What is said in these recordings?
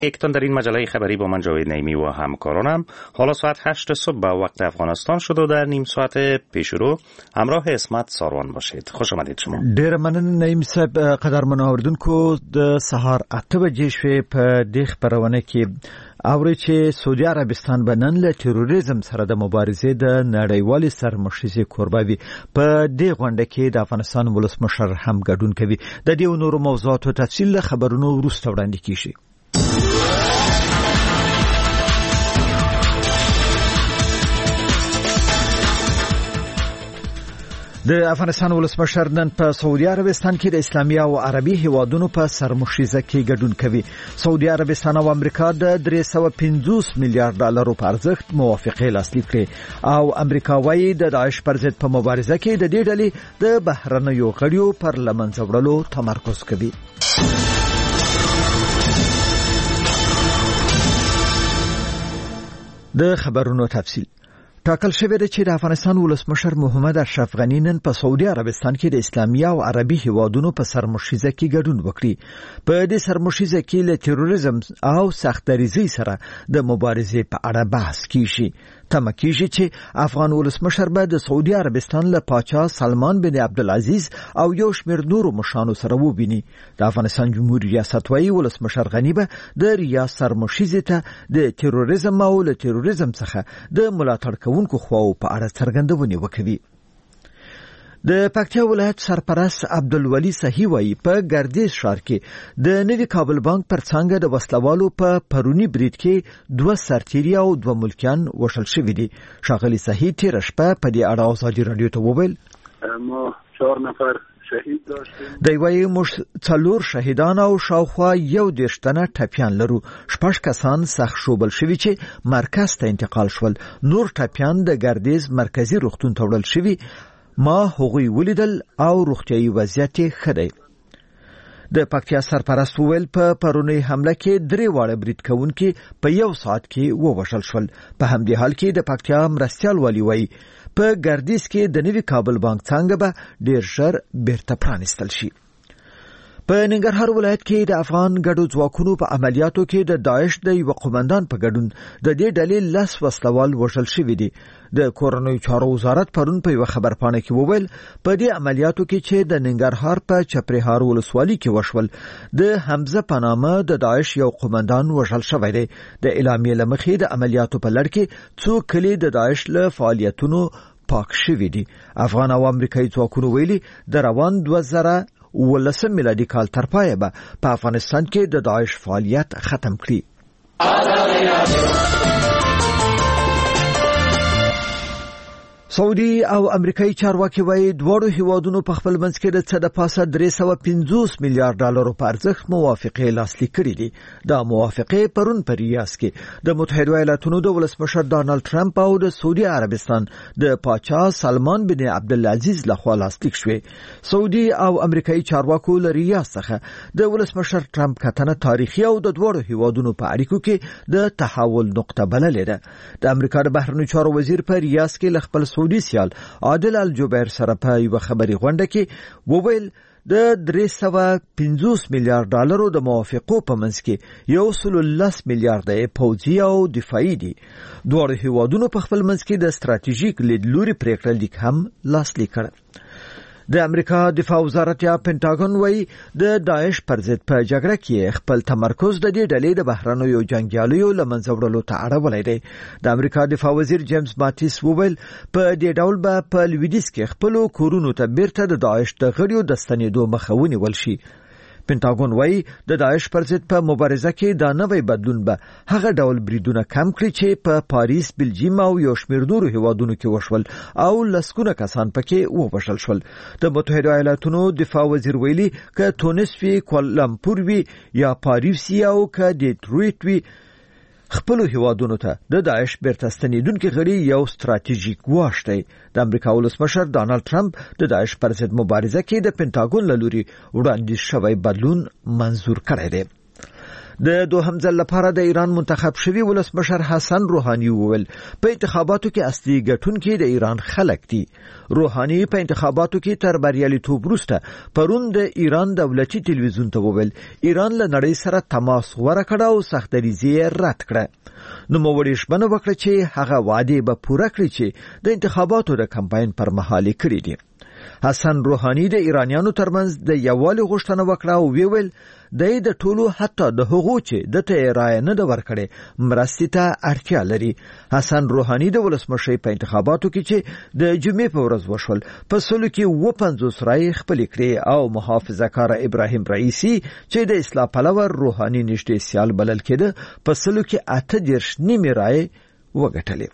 یکتان در این مجله خبری با من جاوید نعیمی و همکارانم. حالا ساعت 8 صبح به وقت افغانستان شد و در نیم ساعت پیشرو همراه اسمت ساروان باشید. خوش آمدید شما. ډیر مننه نعیم صاحب. قدرمن اوریدونکو د سهار 8 بجې شوې په دې خبرونه کې اوري چې سعودي عربستان به نن له تروریزم سره د مبارزې د نړیوالې سرمشریزې کوربه په دې غونډه کې د افغانستان ولسمشر هم ګډون کوي. د دې نورو موضوعاتو تفصیل خبرونو وروسته وړاندې کیږي. د افغانستان ولسمشر نن په سعودي عربستان کې د اسلامي او عربي هیوادونو په سرمشریزه کې ګډون کوي. سعودي عربستان او امریکا د 350 میلیارډ ډالرو په ارزښت موافقه لاسلیک کړې او امریکا وايي د داعش پر ضد په مبارزه کې د دې ډلې د بهرنیو غړیو پر لمنځه وړلو تمرکز کوي. د خبرونو تفصیل ټاکل شوی دی چې د افغانستان ولسمشر محمد اشرف غنی نن په سعودي عربستان کې د اسلامي او عربي هیوادونو په سرمشریزه کې ګډون وکړي. په دې سرمشریزه کې له تروریزم او سختدریزۍ سره د مبارزې په اړه بحث کیږي. تمه کیږي چې افغان ولسمشر به د سعودي عربستان له پاچا سلمان بن عبدالعزیز او یو شمېر نورو مشرانو سره وویني. د افغانستان جمهوریت ریاست وايي ولسمشر غنی به د ریاست سرمشریزې ته د تروریزم او له تروریزم څخه د ملاتړ کوونکو خواو په اړه څرګندونه وکړي. د پکتیا ولایت سرپرست عبدالولي صحیح وایي په ګردیز ښار کې د نوي کابل بانک پر څنګه د وسلوالو په پرونی برید کې 2 سرتیري او 2 ملکیان وشل شوي دي. ښاغلي صحیح تیر شپه په دې اړه ازادي رادیو ته وویل ما 4 نفر شهید داشتیم. دی وایي موږ 4 شهیدان او شاوخوا 11 تنه ټپیان لرو. 6 کسان سخت شوبل شوي چې مرکز ته انتقال شول. نور ټپیان د ګردیز مرکزی روغتون ته وړل شوي. ما هغوی ولیدل او روغتیايي وضعیت ښه دی. د پکتیا سرپرست وویل په پرونی حمله کې 3 واړه برید کوونکي په 1 ساعت کې ووژل شول. په همدې حال کې د پکتیا مرستیال والی وایي په ګردیز کې د نوي کابل بانک څنګه به ډیر ژر بیرته پرانیستل شي. په ننګرهار ولایت کې د افغان ګډو ځواکونو په عملیاتو کې د داعش د یو قومندان په ګډون د دې ډلې 10 وسلوال وژل شوي دي. د کورنیو چارو وزارت پرون په یو خبرپاڼه کې وویل په دې عملیاتو کې چې د ننګرهار په چپرهار ولسوالۍ کې وشول د حمزه په نامه د داعش یو قومندان وژل شوی دی. د اعلامیې له مخې د عملیاتو په لړ کې څو کلي د داعش له فعالیتونو پاک شوي دي. افغان او امریکایي ځواکونو ویلي د روان 2019 میلادي کال تر پایه به په افغانستان کې د داعش فعالیت ختم کړي. سعودي او امریکایي چارواکي وايي دواړو هیوادونو په خپل منځ کې د څه د پاسه 350 میلیارډ ډالرو په ارزښت موافقه لاسلیک کړې دي. دا موافقه پرون په ریاض کې د متحده ایالاتونو د ولسمشر ډانلډ ټرمپ او د سعودي عربستان د پاچا سلمان بن عبدالعزیز لخوا لاسلیک شوې. سعودي او امریکایي چارواکو له ریاض څخه د ولسمشر ټرمپ کتنه تاریخي او د دواړو هیوادونو په اړیکو کې د تحول نقطه بللې ده. د امریکا د بهرنیو چارو وزیر په ریاض کې خپل سعودي سیال عادل الجبیر سره په یو خبري غونډه کې وویل د 350 میلیارډ ډالرو د موافقو په منځ کې 110 میلیارډ پوځي او دفاعي دي. دواړو هیوادونو په خپل منځ کې د ستراتیژیک لیدلوري پریکړه لیک هم لاسلیک کړ. د امریکا دفاع وزارت یا پینټاګون وايي د داعش پر ضد په جګړه کې خپل تمرکز د دې ډلې د بهرنیو جنگیالیو له منځه وړلو ته اړولی دی. د امریکا دفاع وزیر جیمز ماتیس وویل په دې ډول به په لویدیځ کې خپل کورونو ته بیرته د داعش د غړیو د ستنېدو مخه ونیول شي. پینټاګون وايي د داعش پر ضد په مبارزه کې دا نوې بدلون به هغه ډول بریدونه کم کړي چې په پاریس، بلجیم او یو شمېر نورو هیوادونو کې وشول او لسګونه کسان پکې ووژل شول. د متحده ایالاتونو دفاع وزیر ویلي که تونس وي، کوالالمپور وي یا پاریس او که ډیټرویټ وي، خپل هیوادونو ته د داعش بیرته ستنېدونکي غړي یو ستراتیژیک ګواښ دی. د امریکا ولسمشر ډانلډ ټرمپ د داعش پر ضد مبارزه کې د پینټاګون له لوري وړاندیز شوی بدلون منظور کړی دی. د دوهم ځل لپاره د ایران منتخب شوی ولسمشر حسن روحاني وویل په انتخاباتو کې اصلي ګټونکي د ایران خلک دي. روحاني په انتخاباتو کې تر بریالیتوب وروسته پرون د ایران دولتي ټلویزیون ته وویل ایران له نړۍ سره تماس غوړه کړ او سختدریزي رد کړه. نو موږ ژمنه وکړه چې هغه وعده به پوره کړي چې د انتخاباتو د کمپاین پر مهال کړی دي. حسن روحاني د ایرانیانو ترمنځ د یووالي غوښتنه وکړه او ویل د ټولو حتی د هغو چې د ته رائے نه د ورکړي مرستې ته اړتیا لري. حسن روحاني د ولسمشر په انتخاباتو کې چې د جمعې په ورځ وشول په سلو کې 50 رائے خپل کړې او محافظه کار ابراهیم رئیسی چې د اصلاح پلوه روحاني نشته سیال بلل کېده په سلو کې 8 نیمه رائے وګټلې.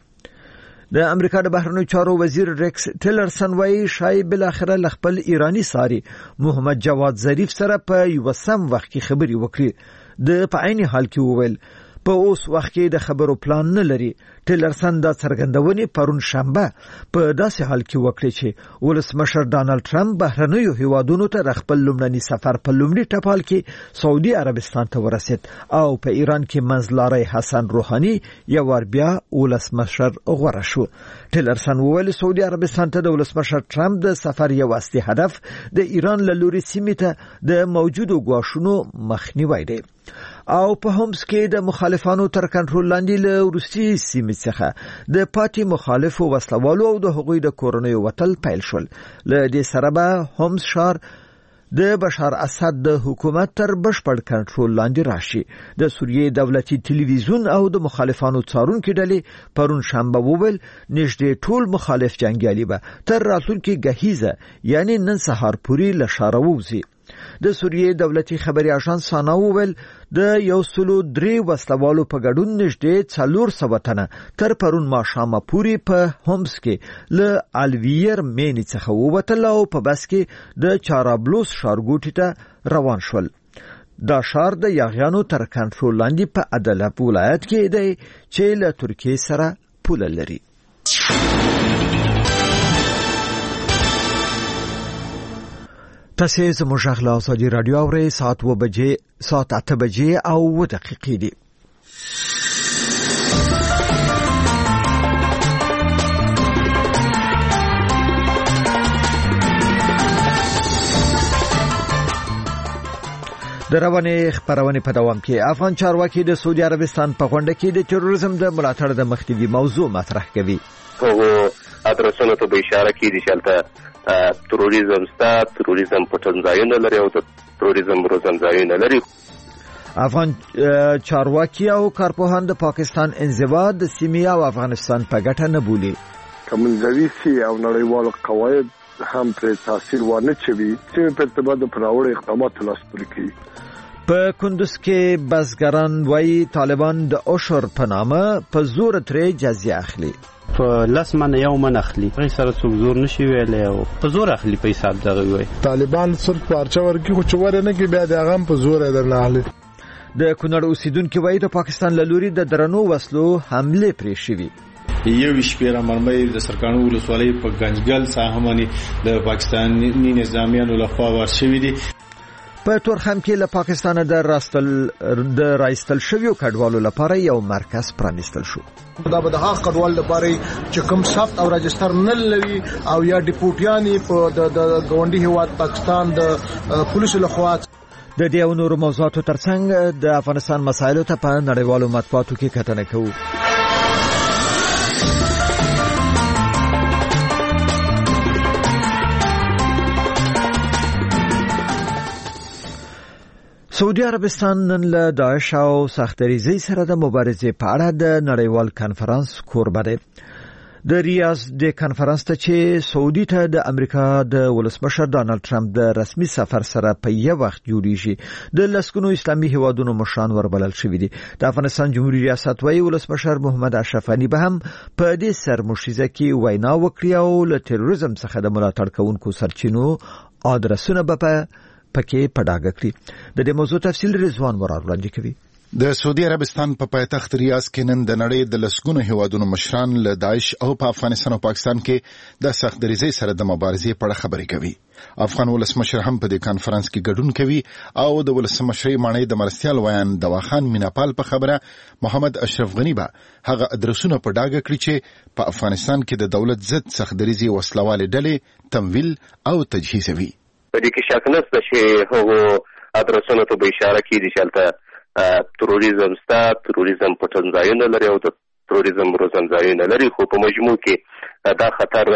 د امریکا د بهرنیو چارو وزیر ریکس ټیلرسن وايي شاید بل اخره خپل ایرانی ساري محمد جواد ظریف سره په یو سم وخت کې خبري وکړي. د په عین حال کې وویل په اوس وخت کې د خبرو پلان نه لري. ټیلرسن دا څرګندونې پرون شنبه په داسې حال کې وکړي چې ولسمشر ډانلډ ټرمپ بهرنیو هیوادونو ته خپل لومړني سفر په لومړي ټپال کې سعودي عربستان ته ورسید او په ایران کې منځلاري حسن روحاني یو ور بیا ولسمشر غوړه شو. ټیلرسن وویل سعودي عربستان ته د ولسمشر ټرمپ د سفر یو اصلي هدف د ایران له لوري سیمې ته د موجودو ګواښونو مخنیوي دی او په هومس کې د مخالفانو تر کنټرول لاندې له روسي سیمې څخه د پارټي مخالفو وسلوالو او د هغوی د کورنیو وتل پیل شول. له دې سره به هومس شهر د بشار اسد د حکومت تر بشپړ کنټرول لاندې راشي. د سوریې دولتي ټلویزیون او د مخالفانو څارونکو ډلې پرون شنبه وویل نږدې ټول مخالف جنگیالي به تر راتلونکي غهیزه یعنی نن سهار پورې له شاره ووځي. د سوریې دولتي خبري اژانس سانا وویل د 103 وسلوالو په ګډون نږدې 400 تنه تر پرون ماښامه پورې په هومس کې له الویر مینی څخه ووتل او په بس کې د چارابلوس ښارګوټي ته روان شول. دا ښار د یاغیانو تر کنټرول لاندې په ادلب ولایت کې دی چې له ترکیې سره پوله لري. تاسو زموږ غلا ازادي رادیو اورئ ساعت 8 بجې او 2 دقیقې دي. د روانې خبرونه په دوام کې افغان چارواکي د سعودي عربستان په غونډه کې د تروریزم د ملاتړ د مخنیوي موضوع مطرح کوي. هغه ادرسونه ته به اشاره کوي چې تروریزم تروریزم پټنځایونه لري او تروریزم روزنځایونه لري. افغان چارواکي او کارپوهان د پاکستان انزوا د سیمې او افغانستان په ګټه نه بولي. کومنځوي سي او نړیوال قواعد هم پر تاثیر ونه چوي چې په ارتباط د پراوړ اقدامات لاس پورې کوي. په کندوز کې بزګران وايي طالبان د اوشر په نامه په زور ترې جزیه اخلي. په لاس باندې یو من اخلي غي سره څوک زور نشي ویلې او په زور اخلي په حساب دغه وي. طالبان صرف پارچه ورکی خو چوره نه کې بیا د غم په زور درنه اخلي. د کونړ اوسیدونکو وایي د پاکستان له لوري د درنو وسلو حمله پرې شوې. یو شپېره مرمۍ د سرکانو ولسوالۍ په گنجګل ساحه باندې د پاکستاني نظامیانو لخوا ورشوي دي. په تورخم کې له پاکستانه د راستل شویو کډوالو لپاره یو مرکز پرانیستل شو. دا به د هغه کډوال لپاره چې کوم ثبت او رجستر نه لري او یا ډیپوټیانی په د ګوندي هیواد پاکستان د پولیسو لخوا. د دې او نورو موضوعاتو ترڅنګ د افغانستان مسایلو ته په نړیوالو مطبوعاتو کې کتنه کوو. سعودي عربستان نن له داعش او سختدریزۍ سره د مبارزې په اړه د نړیوال کانفرنس کوربه دی. د ریاض د کانفرنس ته چې سعودي ته د امریکا د ولسمشر ډانلډ ټرمپ د رسمي سفر سره په یو وخت جوړیږي د لسګونو اسلامي هیوادونو مشران وربلل شوي دي. د افغانستان جمهوریت ریاست وايي ولسمشر محمد اشرف غني به هم په دې سرمشیزه کې وینا وکړي او له تروریزم څخه د ملاتړ کوونکو سرچینو ادرسونه به پکې پډاګه کړي. د دې موضوع تفصیل رضوان ورار وړاندې کوي. د سعودي عربستان په پایتخت ریاض کې نن د نړۍ د لسګونو هیوادونو مشران له داعش او په افغانستان او پاکستان کې د سخت دریزۍ سره د مبارزې په اړه خبرې کوي. افغان ولسمشر هم په دې کانفرنس کې ګډون کوي او د ولسمشرۍ ماڼۍ د مرستیال ویان دواخان میناپال په خبره محمد اشرف غنی به هغه ادرسونه په ډاګه کړی چې په افغانستان کې د دولت ضد سخت دریزۍ وسلوالې ډلې تمویل او تجهیزوي. په دې کې شک نشته چې هغه ادرسونه ته به اشاره کیږي چې هلته تروریزم ستا تروریزم پټنځایونه لري او د تروریزم روزنځایونه لري، خو په مجموع کې دا خطر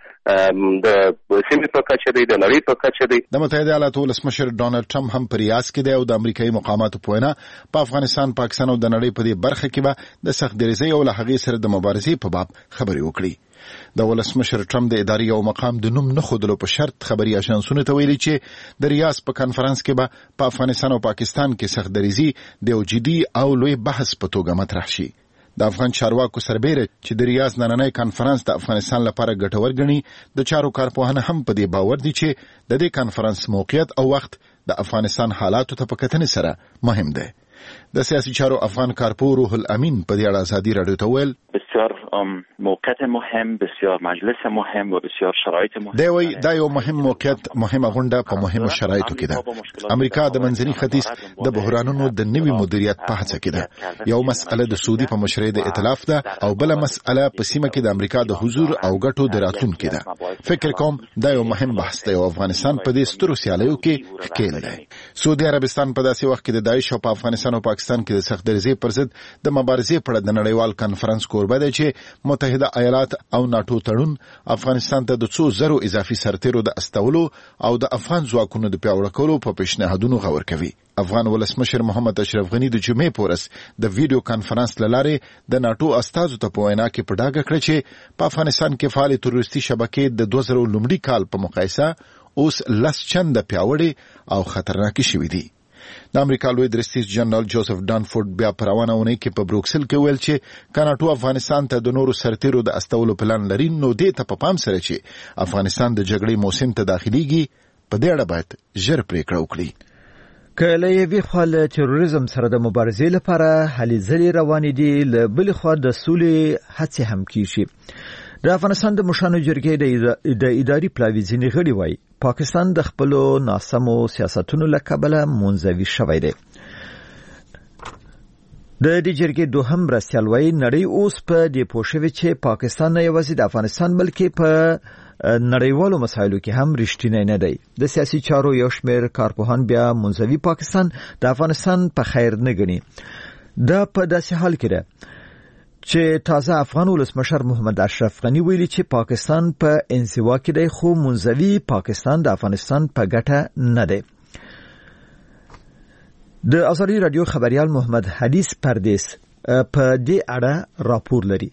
د سیمې په کچه دی، د نړۍ په کچه دی. د متحده ایالاتو ولسمشر ډونالد ټرمپ هم په ریاض کې دی او د امریکایي مقاماتو په وینا په افغانستان، پاکستان او د نړۍ په دې برخه کې به د سخت دریزۍ او له هغې سره د مبارزې په باب خبرې وکړي. د ولسمشر ټرمپ د اداري او مقام د نوم نه ښودلو په شرط خبري اژانسونو ته ویلي چې د ریاض په کانفرنس کې به په افغانستان او پاکستان کې سخت دریزي د یو جدي او لوی بحث په توګه مطرح شي. د افغان چارواکو سربیره چې د ریاض نننۍ کانفرنس د افغانستان لپاره ګټور ګڼي، د چارو کارپوهانه هم په دې باور دي چې د دې کانفرنس موقعیت او وخت د افغانستان حالاتو ته په کتنې سره مهم دی. د سیاسي چارو افغان کارپو روح الامین په دې اړه ازادي راډیو ته ویل بسیار موقعیت مهم، بسیار مجلس مهم و بسیار شرایط مهم. دی وی دا یو مهم موقعیت، مهمه غونډه په مهمو شرایطو کې ده. امریکا د منځني ختیځ د بحرانونو د نوي مدیریت په هڅه کې ده. یو مسأله د سعودي په مشرۍ د ائتلاف ده او بل مسأله په سیمه کې د امریکا د حضور او ګټو د راتلونکو ده. فکر کوم دا یو مهم بحث دی او افغانستان په دې سترو سیالیو کې ښکیل دی. سعودي عربستان په داسې وخت کې د داعش او په افغانستان او پاکستان کې د سخت دریزۍ پر ضد د مبارزې په اړه د نړیوال کانفرنس کوربه دی چې متحده ایالات او ناتو تړون افغانستان ته د 200 اضافي سرتیرو د استولو او د افغان ځواکونو د پیاوړي کولو په پیشنهادونو غور کوي. افغان ولسمشر محمد اشرف غنی د جمعې پورس د ویډیو کانفرنس لاره د ناتو استازو ته په وینا کې په ډاګه کړ چې په افغانستان کې فعال تروریستي شبکې د 2000 لومړي کال په مقایسه اوس لس چنده پیاوړي او خطرناک شوي دي. د امریکا لوی درستیز جنرال جوزف ډانفورد بیا په روانه اونۍ کې په بروکسل کې ویل چې کاناټو افغانستان ته د نورو سرتیرو د استولو پلان لري، نو دې ته په پام سره چې افغانستان د جګړې موسم ته داخليږي په دې اړه باید ژر پریکړه وکړي. که له یوې خوا له تروریزم سره د مبارزې لپاره هلې ځلې روانې دي، له بلې خوا د سولې هڅې هم کیږي. د افغانستان د مشرانو جرګې د اداري پلاوي ځینې غړي وایي پاکستان د خپل ناسمو سیاستونو له کبله منزوي شوی دی. د دې جرګې دوهم مرستیال وایي نړۍ اوس په دې پوه شوې چې پاکستان نه یوازې د افغانستان بلکې په نړیوالو مسایلو کې هم رښتینی نه دی. د سیاسي چارو یو شمېر کارپوهان بیا منزوي پاکستان د افغانستان په خیر نه ګڼي. دا په داسې حال کې ده چې تازه افغان ولسمشر محمد اشرف غنی ویلي چې پاکستان په انزوا کې دی، خو منزوي پاکستان د افغانستان په ګټه نه دی. د ازادي رادیو خبريال محمد حدیث پردیس په دې اړه راپور لري.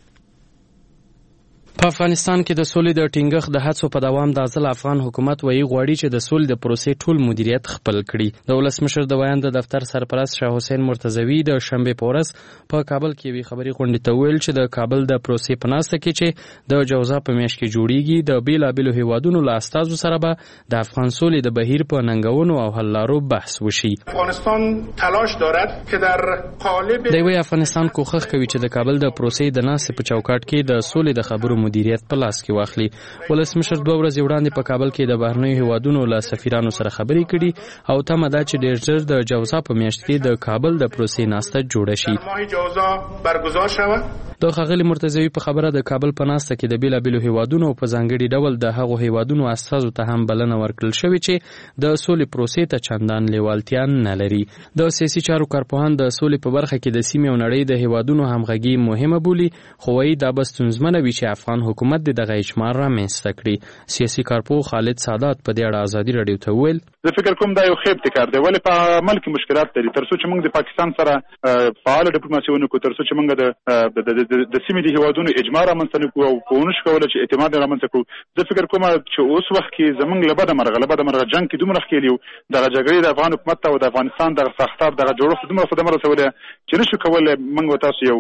په افغانستان کې د سولې د ټینګښت د هڅو په دوام د ځل افغان حکومت وایي غواړي چې د سولې د پروسې ټول مدیریت خپل کړي. د ولسمشر د ویان د دفتر سرپرست شاه حسین مرتضوی د شنبه په ورځ په کابل کې وی خبري غونډې ته ویل چې د کابل د پروسې په ناسته کې چې د جوزا په میاشت کې جوړیږي د بیلابیلو هیوادونو له استازو سره به د افغان سولې د بهیر په ننګونو او حل لارو بحث وشي. افغانستان تلاش دارد که در قالب د افغانستان کوښښ کوي چې د کابل د پروسې د ناسې په چوکاټ کې د سولې د خبرو مدیریت په لاس کې واخلي. ولسمشر 2 ورځې وړاندې په کابل کې د بهرنیو هیوادونو له سفیرانو سره خبرې کړي او تمه ده چې ډېر ژر د جوزا په میاشت کې د کابل د پروسې ناسته جوړه شي. ماه جوزا برگزار شود. د ښاغلي مرتضوی په خبره د کابل په ناسته کې د بیلابیلو هیوادونو په ځانګړي ډول د هغو هیوادونو استازو ته هم بلنه ورکړل شوې چې د سولې پروسې ته چندان لیوالتیا نه لري. د سیاسي چارو کارپوهان د سولې په برخه کې د سیمې او نړۍ د هیوادونو همغږي مهمه بولي، خو وايي دا به ستونزمنه وي چې افغان حکومت دغه اجماع رامنځته کړي. سیاسي کارپوه خالد سادات په دې اړه ازادي رادیو ته ویل زه فکر کوم دا یو ښه ابتکار دی، ولې په عمل کې مشکلات لري. تر څو چې موږ د پاکستان سره فعال ډیپلوماسي ونکړو، تر څو چې موږ د سیمې د هیوادونو اجماع رامنځته نکړو او په ونشو کولی چې اعتماد رامنځته کړو، زه فکر کوم چې اوس وخت کې زموږ له بده مرغه جنګ کې دومره ښکېلي یو دغه جګړې د افغان حکومت ته او د افغانستان دغه ساختار دغه جوړښت دومره صدمه رسولې چې نشو کولی موږ تاسو یو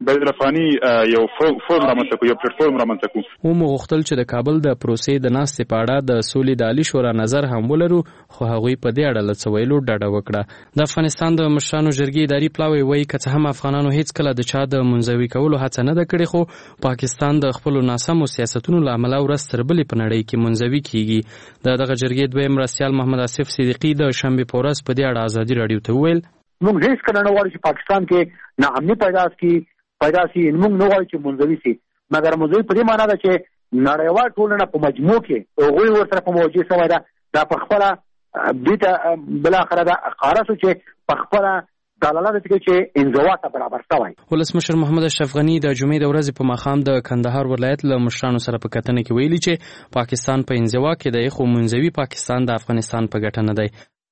بین الافغاني یو فورم رامنځته کو، یو پلیټفارم رامنځته کو. مو غوښتل چې د کابل د پروسې د ناستې په اړه د سولې د عالی شورا نظر هم ولرو، خو هغوی په دې اړه له څه ویلو ډډه وکړه. د افغانستان د مشرانو جرګې اداري پلاوی وایي که څه هم افغانانو هیڅ کله د چا د منزوي کولو هڅه نه ده کړې، خو پاکستان د خپلو ناسمو سیاستونو له امله ورځ تر بلې په نړۍ کې منزوي کیږي. دغه جرګې دویم مرستیال محمد آصف صدیقي د شنبې په ورځ په دې اړه ازادي راډیو ته وویل موږ هیڅ کله نه غواړو چې پاکستان کې ناامني پیدا شي، موږ نه غواړو چې منزوي شي، مګر منزوي په دې معنا ده چې نړیوال ټولنه په مجموع کې هغوی ورسره په موجه شوی ده. دا په خپله دې ته بالاخره دا ښکاره شو چې په خپله دلاله ده چې انزوا ته برابر شوی. ولسمشر محمد اشرف غني د جمعې د ورځې په ماښام د کندهار ولایت له مشرانو سره په کتنه کې ویلي چې پاکستان په انزوا کې دی، خو منزوي پاکستان د افغانستان په ګټه نه دی.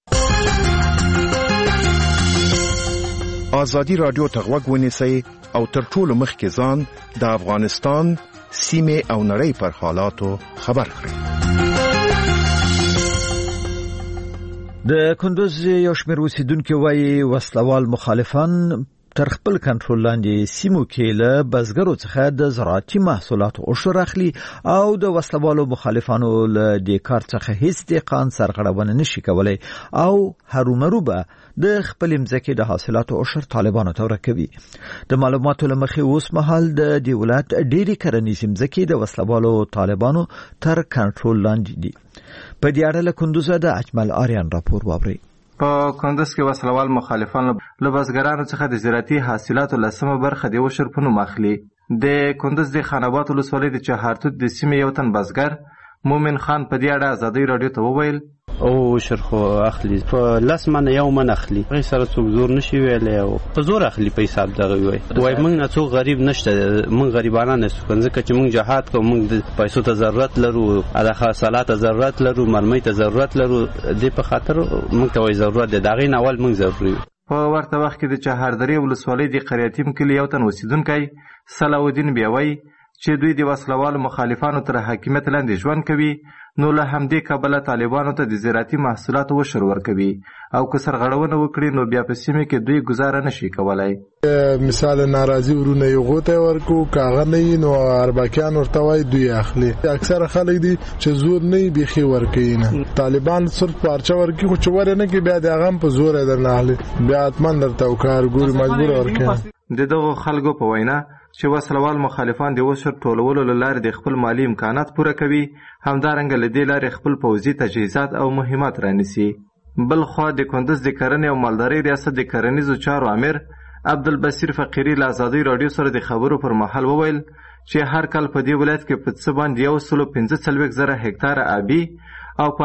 ازادي راډیو ته غوږ ونیسئ او تر ټولو مخکې ځان د افغانستان سیمه او نړۍ پر حالاتو خبر کړئ. د کندوز یو شمېر اوسیدونکو وایي وسلوال مخالفان تر خپل کنټرول لاندې سیمو کې له بزګرو څخه د زراعتي محصولاتو عشر اخلي او د وسلوالو مخالفانو له دې کار څخه هیڅ دقیقاً سرغړونه نشي کولای او هرومرو به د خپل مځکې د حاصلاتو عشر طالبانو ته ورکوي. د معلوماتو له مخې اوس مهال د دې ولایت ډېری کرنیزې مځکې د وسلوالو طالبانو تر کنټرول لاندې دي. په دې اړه له کندوز د اجمل آریان راپور واورئ. په کندوز کې وسلوال مخالفان له بزګرانو څخه د زراعتي حاصلاتو لسمه برخه د عشر په نوم اخلي. د کندوز د خان آباد ولسوالۍ د چهارتوت د سیمې یو تن بزګر مومن خان په دې اړه ازادي راډیو ته وویل او شرخو اخلي په لاس منه یو من اخلي، غي سره څوک زور نشي ویلې او په زور اخلي په حساب دغه وای موږ نه څوک غریب نشته، موږ غریبانه نه څوک ځکه چې موږ جهاد کوو، موږ د پیسو ته ضرورت لرو، د حاصلات ته ضرورت لرو، مرمۍ ته ضرورت لرو، دې په خاطر موږ ته وای ضرورت دی، دغه نه اول موږ ضروري. په ورته وخت کې د چهاردری ولسوالۍ د قریاتیم کلی یو تن اوسیدونکی صلاح الدین بیاوی چې دوی د وسلوالو مخالفانو تر حاکمیت لاندې ژوند کوي، نو له همدې کبله طالبانو ته د زراعتي محصولاتو عشر ورکوي او که سرغړونه وکړي نو بیا په سیمه کې دوی گزاره نشي کولای. مثال ناراضي ورونه یو غوته ورکو کاغه نه نو اربکیان ورته وای دوی اخلي. اکثر خلک دي چې زور نه بيخي ورکینه، طالبان صرف پارچه ورکی خو چور نه کې بیا د غم په زور درنه اخلي، بیا اتمن درته کار ګوري مجبور ورکینه. دغه خلکو په وینا چې وسلوال مخالفان د عشر ټولولو لپاره د خپل مالی امکانات پوره کوي، همدارنګه له دې لارې خپل پوځي تجهیزات او مهمات رانیسي. بل خو د کندوز د کرنې او مالدارۍ ریاست د کرنیزو چارو امیر عبدالبصیر فقیری له ازادي راډیو سره د خبرو پر مهال وویل چې هر کال په دې ولایت کې په څه باندې 115,000 هکتاره آبي او په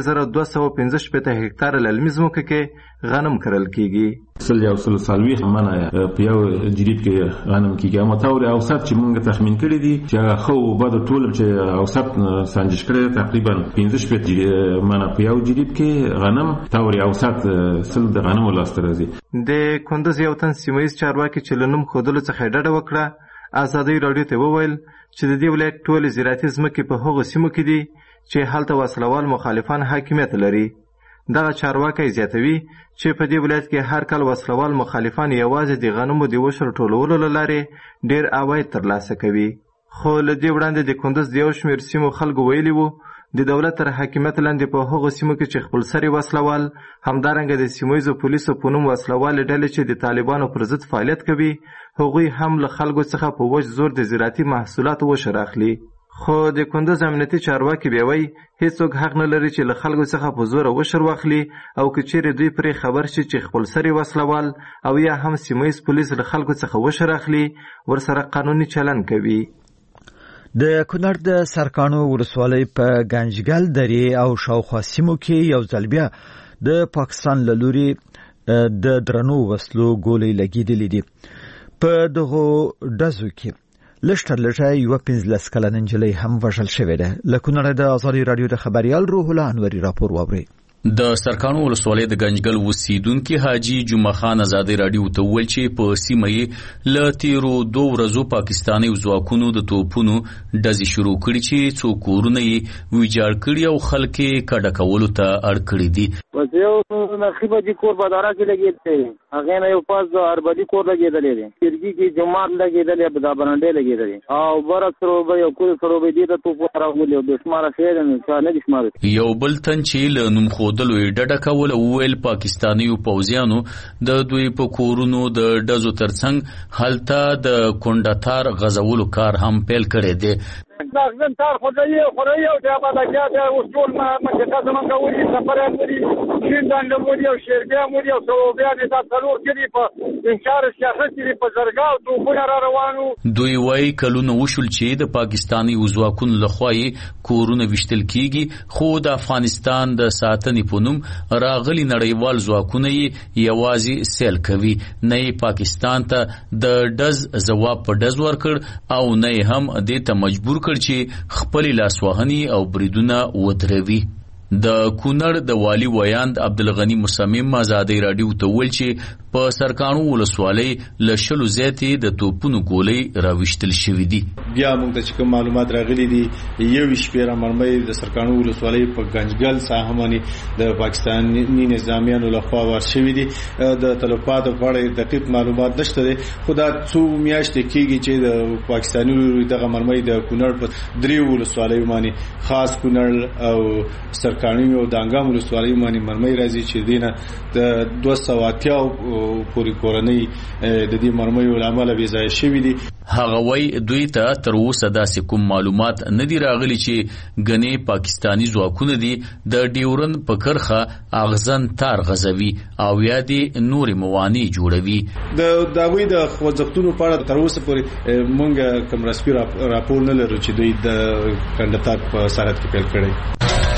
8,215 هکتاره للمي ځمکه کې غنم کرل کیږي. سلوي منه په یو جریب کې غنم کیږي، اما تاوري اوسط چې موږ تخمین کړی دي چې خو بعد ټول چې اوسط سنجش کړی تقریبا 15 منه په یو جریب کې غنم تاوري اوسط سل د غنم ولاسته راځي. د کندوز یو تن سیمایي چارواکي چې لنوم خودلو څخه ډډه وکړه ازادي راډیو ته وویل چې د دې ولایت ټول زراعتي ځمکې په هغو سیمو کې دي چې هلته وسلوال مخالفان حاکمیت لري. دغه چارواکي زیاتوي چې په دې ولایت کې هر کال وسلوال مخالفان یوازې د غنمو د عشر ټولولو لارې ډېر عواید ترلاسه کوي. خو له دې وړاندې د کندوز د یو شمېر سیمو خلکو ویلي وو د دولت تر حاکمیت لاندې په هغو سیمو کې چې خپلسري وسلوال همدارنګه د سیمهییزو پولیسو په نوم وسلوالې ډلې چې د طالبانو پر ضد فعالیت کوي هغوی هم له خلکو څخه په وچ زور د زراعتي محصولاتو عشر اخلي. خو د کندوز امنیتي چارواکي بیاوی هیڅوک حق نه لري چې له خلکو څخه په زور عشر واخلي او که چیرې دوی پرې خبر شي چې خپلسري وسلوال او یا هم سیمهییز پولیس له خلکو څخه عشر اخلي ورسره قانوني چلند کوي. د کونړ د سرکانو ولسوالۍ په ګنجګل درې او شاوخوا سیمو کې یو ځل بیا د پاکستان له لوري د درنو وسلو ګولۍ لګېدلې دي. په دغو ډزو کې لشتر لټه یو 15 کلنه نجلۍ هم وژل شوې ده. له کونړ د ازادي راډیو د خبريال روح الله انوري راپور واوري. د سرکانو ولسوالۍ د ګنجګل اوسیدونکي حاجی جمعه خان ازادي راډیو ته ویل چې په سیمه یې له تیرو 2 ورځو پاکستاني ځواکونو د توپونو ډزې شروع کړي چې څو کورونه یې ویجاړ کړي او خلک یې کډه کولو ته اړ کړي دي. بس یو نخیبه دي کور بداره کې لګېدلی هغې نه یو پاس د اربدي کور لګېدلی دی کرګي کې جومات لګېدلی دا برنډې لګېدلی او بره سروبه یو کور سروبه دي د توپو راغلي او بې شماره شی دی نو چا نه دي شماره. یو بل تن چې له نوم ښودلو یې ډډه کوله وویل پاکستانیو پوځیانو د دوی په کورونو د ډزو ترڅنګ هلته د کونډه غزولو کار هم پیل کړی دی. داغن تار خدایی خورایی او دا بالا دا اصول ما مکه زمونږ وړي سفر امري شیندان مودي او شیرګیا مودي او سوبیان دا څلور کړي په انکار سیاست کې په زرګاو توپونه را روانو. دوی وايي کلونه وشول چې د پاکستاني وزواکونو لخوا کورونه وشتل کیږي خو د افغانستان د ساتنې په نوم راغلي نړیوال ځواکونه یوازې سیل کوي نه پاکستان ته د ډز ځواب په ډز ورکړ او نه هم دې ته مجبور چې خپل لاسوهني او بریدونه ودروي. د کونړ د والی ویاند عبدالغنی مصمم آزادۍ رادیو ته ویل چې په سرکانو ولسوالۍ له شلو زیاتې د توپونو ګولۍ راویشتل شوي دي. بیا موږ ته چې کوم معلومات راغلي دي یو شپېره مرمۍ د سرکانو ولسوالۍ په ګنجګل ساحه باندې د پاکستاني نظامیانو لخوا ورشوي دي. د تلفاتو په اړه دقیق معلومات نشته دي خو دا څو میاشتې کېږي چې د پاکستاني دغه مرمۍ د کونړ په دریو ولسوالیو باندې خاص کونړ او سرکاني او دانګام ولسوالۍ باندې مرمۍ راځي چې دینه د 280 پوری کورنۍ د دې مرمۍ عمله بې ځای شوي دي. هغه وای دوی ته تر اوسه داسې کوم معلومات نه دی راغلي چې غني پاکستانی ځواکونه دي د ډیورن په کرخه اغزن تار غزوي او یا دي نوري مواني جوړوي. د داوی د خوځښتونو په اړه تر اوسه پورې مونږ کوم رسمي راپور نه لرو چې دوی د کندهار په سرحد کې پیل کړی.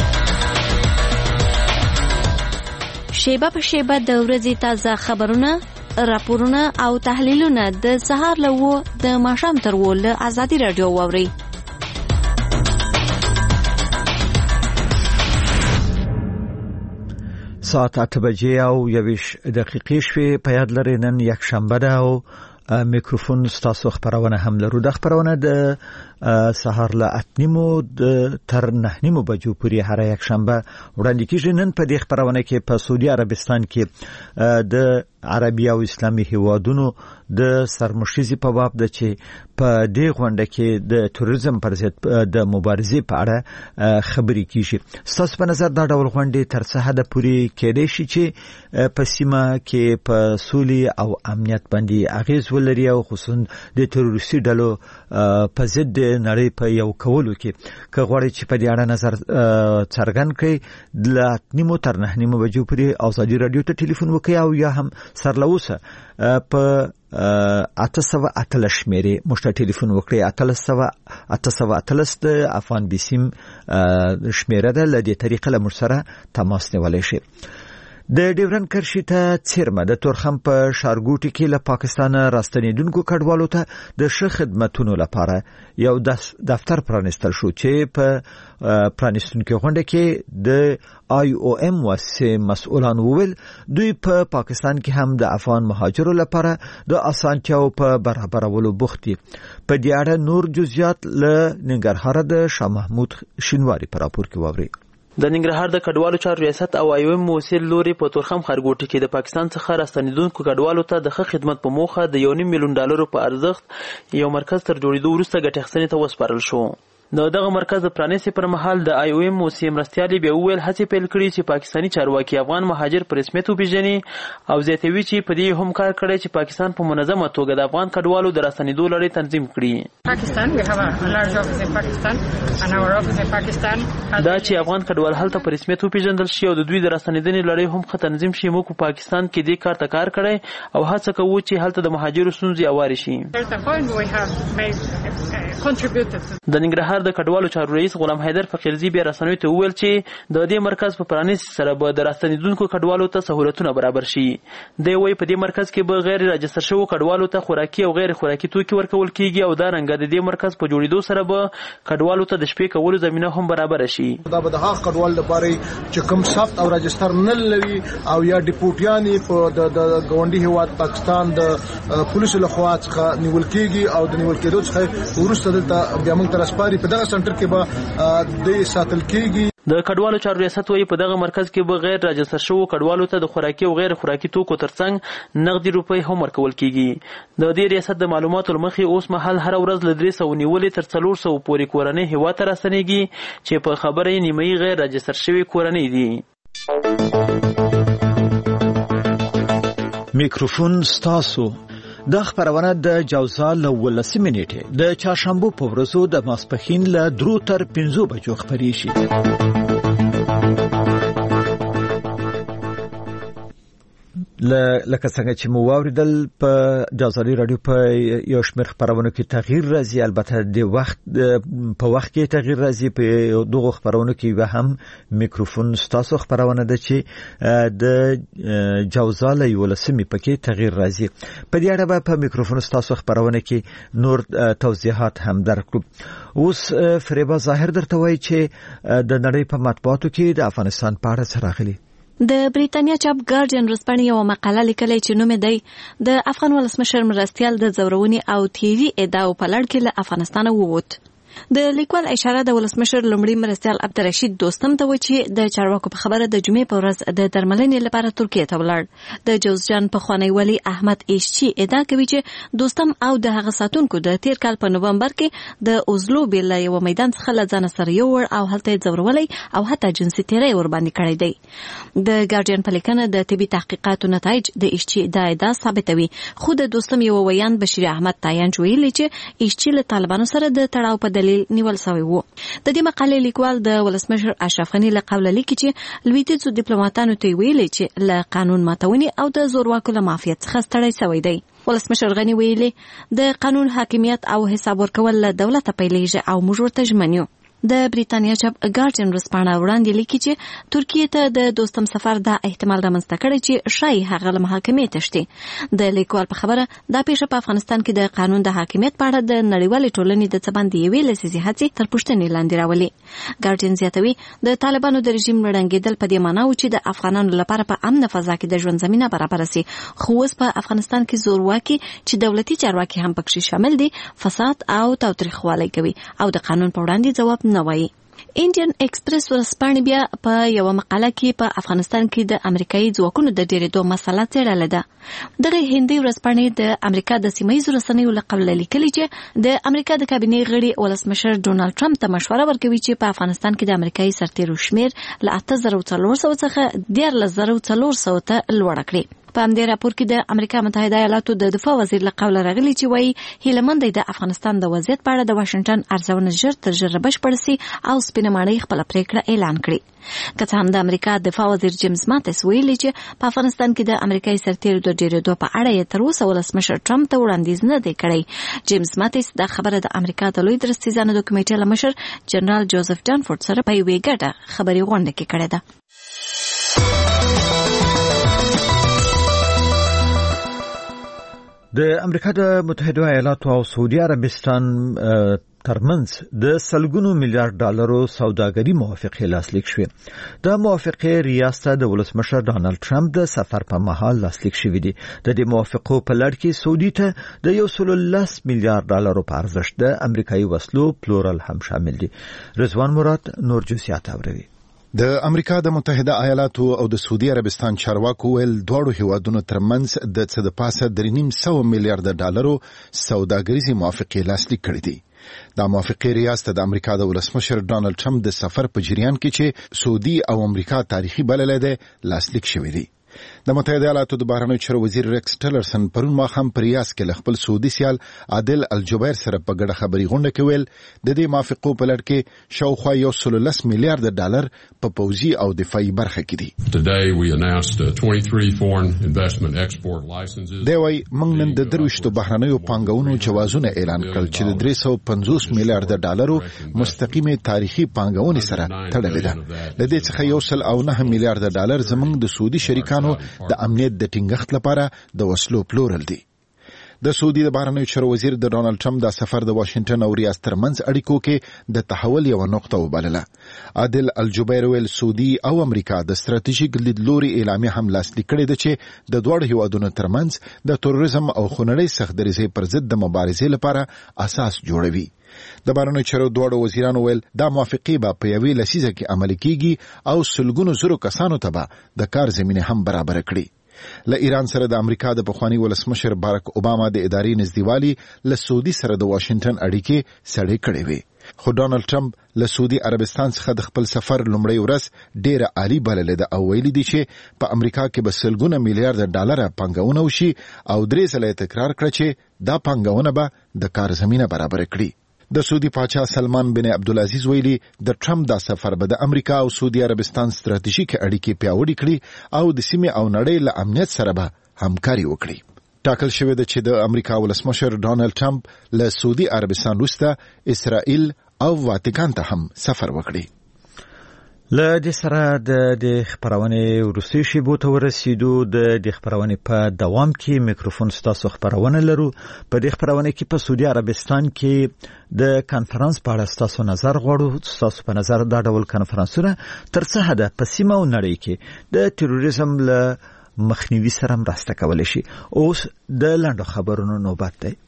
شیبه په شیبه د ورځې تازه خبرونه، راپورونه او تحلیلونه د سهار له د ماښام تر له ازادي رادیو واوري. ساعت 8 بجې او 21 دقیقې شوې. په یاد لرئ نن یک شنبه ده او میکروفون ستاسو خبرونه هم لرو. د خبرونه د سهار له 8:30 تر 9:30 بجو پورې هر یک شنبه وړاندې کیږي. نن په دې خبرونه کې په سعودي عربستان کې د عربي او اسلامي هیوادونو د سرمشيزي په باب د چې په دې غونډه کې د تروریزم پر ضد د مبارزې په اړه خبرې کیږي. ستاسو په نظر دا ډول غونډې تر څه حد پورې کېدای شي چې په سیمه کې په سولې او امنیت باندې اغیز ولري او خصوصا د تروریستي ډلو په ضد نړۍ په یو کولو کې که غواړي چې په دې اړه نظر څرګند کړي د 8:30 تر 9:30 بجو پورې ازادي رادیو ته ټلیفون وکړئ او یا هم سرلوسه په 808 شمیرې مشته ټلیفون وکړئ. 808 د افغان بیسیم شمیره ده. لدې طریقه له سره تماس نیولای شئ. د ډیورن کرښې ته څیرمه د تورخم په ښارګوټي کې له پاکستان راستنیدونکو کډوالو ته د ښه خدمتونو لپاره یو دفتر پرانستل شو چې په پرانستونکو غونډه کې د IOM مؤسسې مسؤلان وویل دوی په پاکستان کې هم د افغان مهاجرو لپاره د اسانتیاو په برابرولو بوخت دي. په دې اړه نور جزئیات له ننګرهار د شاه محمود شینواری په راپور کې واوري. د ننګرهار د کډوالو چارو ریاست او IOM موثر لوري په تورخم خرګوټي کې د پاکستان څخه راستنیدونکو کډوالو ته د ښه خدمت په موخه د $1.5 میلیون په ارزښت یو مرکز تر جوړېدو وروسته ګټې اخیستنې ته وسپارل شو. د دغه مرکز د پرانیستي پر مهال د IOM موسسې مرستیالي بیا وویل هڅې پیل کړي چې پاکستاني چارواکي افغان مهاجر په رسمیت وپېژني او زیاتوي چې په دې هم کار کړی چې پاکستان په منظمه توګه د افغان کډوالو د راستنېدو لړۍ تنظیم کړي. دا چې افغان کډوال هلته په رسمیت وپېژندل شي او د دوی د راستنېدنې لړۍ هم ښه تنظیم شي. موږ په پاکستان کې دې کار ته کار کړی او هڅه کوو چې هلته د مهاجرو ستونزې هوارې شي. د ننګرهار د کډوالو چارو رئیس غلام حیدر فقیرزی بیا رسنیو ته وویل چې د دې مرکز په پرانیستي سره به د راستنیدونکو کډوالو ته سہولتونه برابر شي. دی وايي په دې مرکز کې به غیر راجستر شوو کډوالو ته خوراکي او غیر خوراکي توکي ورکول کیږي او دا رنګه د دې مرکز په جوړېدو سره به کډوالو ته د شپې کولو زمينه هم برابر شي. دا به د هغه کډوال لپاره چې کوم ثبت او راجستر نه لري او یا ډیپورټیان په د ګوندي هیواد پاکستان د پولیسو لخوا څخه نیول کیږي او د نیول کېدو څخه ورسته دلته بیا موږ تر اسپاري په دغه سنټر کې به د ساتل کېږي. د کډوالو چارو ریاست وایي په دغه مرکز کې به غیر راجستر شوو کډوالو ته د خوراکي او غیر خوراکي توکو ترڅنګ نغدي روپۍ هم ورکول کیږي. د دې ریاست د معلوماتو لمخې اوس مهال هر ورځ له 300 نیولې تر 400 پورې کورنۍ هیواد ته راستنېږي چې په خبره یې نیمایي غیر راجستر شوي کورنۍ دي. میکروفون ستاسو. د خبرونه د جوزا له 18 منټه د چهارشنبه په ورځو د ماسپښین له 3 تر 5 بجو خبري شي. لکه څنګه چې مو واوریدل په جازالي رادیو په یو شمېر خبرونو کې تغییر راځي، البته د وخت په وخت کې تغییر راځي. په دغه خبرونو کې به هم میکروفون ستاسو خبرونه ده چې د جوزاله یو لسمي پکې تغییر راځي. په دې اړه به په میکروفون ستاسو خبرونه کې نور توضیحات هم درکړو. اوس فریبا ظاهر درته وایي چې د نړۍ په مطبوعاتو کې د افغانستان په اړه څه راغلي. د بریتانیا چاپ ګارډین ورځپاڼې یو مقاله لیکلې چې نوم یې دی د افغان ولسمشر مرستیال د زورونې او تیری ادعاو په لړ کې له افغانستانه ووت. د لیکوال اشاره د ولسمشر لومړي مرستیال عبدالرشید دوستم ته و چې د چارواکو په خبره د جمعې په ورځ د درملنې لپاره ترکیه ته ولاړ. د جوزجان پخوانی ولی احمد ایشچی ادعا کوي چې دوستم او د هغه ساتونکو د تیر کال په نومبر کې د اوزلو بیل یو میدان څخه له ځان سره یو ور او هلته ځورولي او حتی جنسي تیری ور باندې کړی دی. د ګارډین په لیکنه د طبي تحقیقاتو نتایج د ایشچی د ادعا ثابتوي، خو د دوستم یو ویان بشیر احمد تایانج ویلي چې ایشچی له طالبانو سره د تړاو په دلیل نیول شوی وو. د دې مقالې لیکوال د ولسمشر اشرف غنی له قوله لیکي چې لویدیځو ډیپلوماټانو ته ویلي چې له قانون ماتونې او د زورواکو له مافیت څخه ستړی شوی دی. ولسمشر غنی ویلي د قانون حاکمیت او حساب ورکول له دولت پیلېږي او موږ ورته ژمن یو. د بریتانیا چاپ ګارډین ورځپاڼه وړاندې لیکي چې ترکیه ته د دوستم سفر دا احتمال رامنځته کړی چې شای هغه له محاکمې تشتي. د لیکوال په خبره دا پیښه په افغانستان کې د قانون د حاکمیت په اړه د نړیوالې ټولنې د څه باندې یوې لسیزې هڅې تر پوښتنې لاندې راولي. ګارډین زیاتوي د طالبانو د رژیم ړنګېدل په دې معنی و چې د افغانانو لپاره په امن فضا کې د ژوند زمينه برابر شي، خو اوس په افغانستان کې زورواکي چې دولتي چارواکي هم پکې شامل دي فساد او تاوتریخوالی کوي او د قانون په وړاندې ځواب نه وایي. انډین ایکسپریس ورځپاڼې بیا په یو مقاله کې په افغانستان کې د امریکایي ځواکونو د ډېرېدو مسله څېړلې ده. دغه هندي ورځپاڼې د امریکا د سیمهییزو رسنیو له قبله لیکلي چې د امریکا د کابینې غړي ولسمشر ډونالډ ټرمپ ته مشوره ورکوي چې په افغانستان کې د امریکایي سرتیرو شمیر له 8400 څخه 14400 ته لوړ کړي. په همدې راپور کې د امریکا متحده ایالاتو د دفاع وزیر له قوله راغلي چې وایي هیلهمند دی د افغانستان د وضعیت په اړه د واشنگټن ارزونه ژر تر ژره بشپړه سي او سپینه ماڼۍ خپله پریکړه اعلان کړي. که څه هم د امریکا دفاع وزیر جیمز ماتس ویلي چې په افغانستان کې د امریکایي سرتیرو د ډېرېدو په اړه یې تر اوسه ولسمشر ټرمپ ته وړاندیز نه دی کړی. جیمز ماتس دا خبره د امریکا د لوی درستیزانو د کمیټې له مشر جنرال جوزف ډانفورد سره په یوې ګډه خبري غونډه کې کړې ده. د امریکا د متحده ایالاتو او سعودي عربستان ترمنځ د سلګونو میلیارډ ډالرو سوداګري موافقه لاسلیک شوه. د موافقه ریاست د ولسمشر ډانلډ ټرمپ د سفر په مهال لاسلیک شوې دي. د دې موافقو په لړ کې سعودي ته د 110 میلیارډ ډالرو په ارزښت د امریکایي وسلو پلورل هم شامل دي. رضوان مراد نور جزئیات اوري. د امریکا د متحده ایالاتو او د سعودي عربستان چارواکو ول دواړو هیوادونو ترمنځ د څه د پاسه 3.5 میلیارډ ډالرو سوداګریزي موافقه لاسلیک کړې دي. دا موافقه ریاست د امریکا د ولسمشر ډانلډ ټرمپ د سفر په جریان کې چې سعودي او امریکا تاریخي بللې ده لاسلیک شوې دي. د متحده ایالاتو د بهرنیو چارو وزیر ریکس ټیلرسن پرون ماښام په ریاض کې خپل سعودي سیال عادل الجبیر سره په ګډه خبري غونډه کې ویل د دې موافقو په لړ کې شاوخوا 110 میلیارډ ډالر په پوځي او دفاعي برخه کې دي. دی وايي موږ نن د 23 بهرنیو پانګونو جوازونه اعلان کړل چې د 350 میلیارډ ډالرو مستقیمه تاریخي پانګونې سره تړلې ده. د دې څخه 1.9 میلیارډ ډالر زموږ د سعودي شریکانو د امنیت د ټینګښت لپاره د وسلو پلورل دي. د سعودي د بهرنیو چارو وزیر د ډونالد ټرمپ د سفر د واشنگټن او ریاض ترمنځ اړیکو کې د تحول یو نقطه وبلله. عادل الجبیر ویل سعودي او امریکا د ستراتیژیک لیدلوري اعلامیه هم لاسلیک کړې ده چې د دوه هیوادونو ترمنځ د تروریزم او خونړۍ سختدریزۍ پر ضد د مبارزې لپاره اساس جوړوي. د بهرنیو چارو دواړو وزیرانو ویل دا موافقې به په یوې لسیزه کې عملي کیږي او سلګونو زرو کسانو ته به د کار زمینه هم برابر کړي. له ایران سره د امریکا د پخوانی ولسمشر باراک اوباما د ادارې نږدېوالي له سعودي سره د واشنگټن اړیکې سړې کړې وې. خو ډونالد ټرمپ له سعودي عربستان څخه د خپل سفر لومړی ورځ ډیره عالی بللې ده او ویلي دي چې په امریکا کې به سلګونه میلیارډ ډالر پانګونه وشي او 3 ځله تکرار کړ چې دا پانګونه به د کار زمينه برابر کړي. د سعودي پاچا سلمان بن عبدالعزیز ویلي د ټرمپ دا سفر به د امریکا او سعودي عربستان ستراتیژیک اړیکې پیاوړې کړي او د سیمې او نړۍ له امنیت سره به همکاري وکړي. ټاکل شوی دی چې د امریکا ولسمشر ډونالد ټرمپ له سعودي عربستان وروسته اسرائیل او واتیکان ته هم سفر وکړي. له دې سره د خبرونې وروستي شیبو ته ورسېدو. د خبرونې په دوام کې میکروفون ستاسو خبرونه لرو. په دې خبرونه کې په سعودي عربستان کې د کانفرنس په اړه ستاسو نظر غواړو. ستاسو په نظر دا ډول کانفرنسونه تر څه حده په سیمه او نړۍ کې د تروریزم له مخنیوي سره مرسته کولی شي؟ اوس د لاندو خبرونو نوبت دی.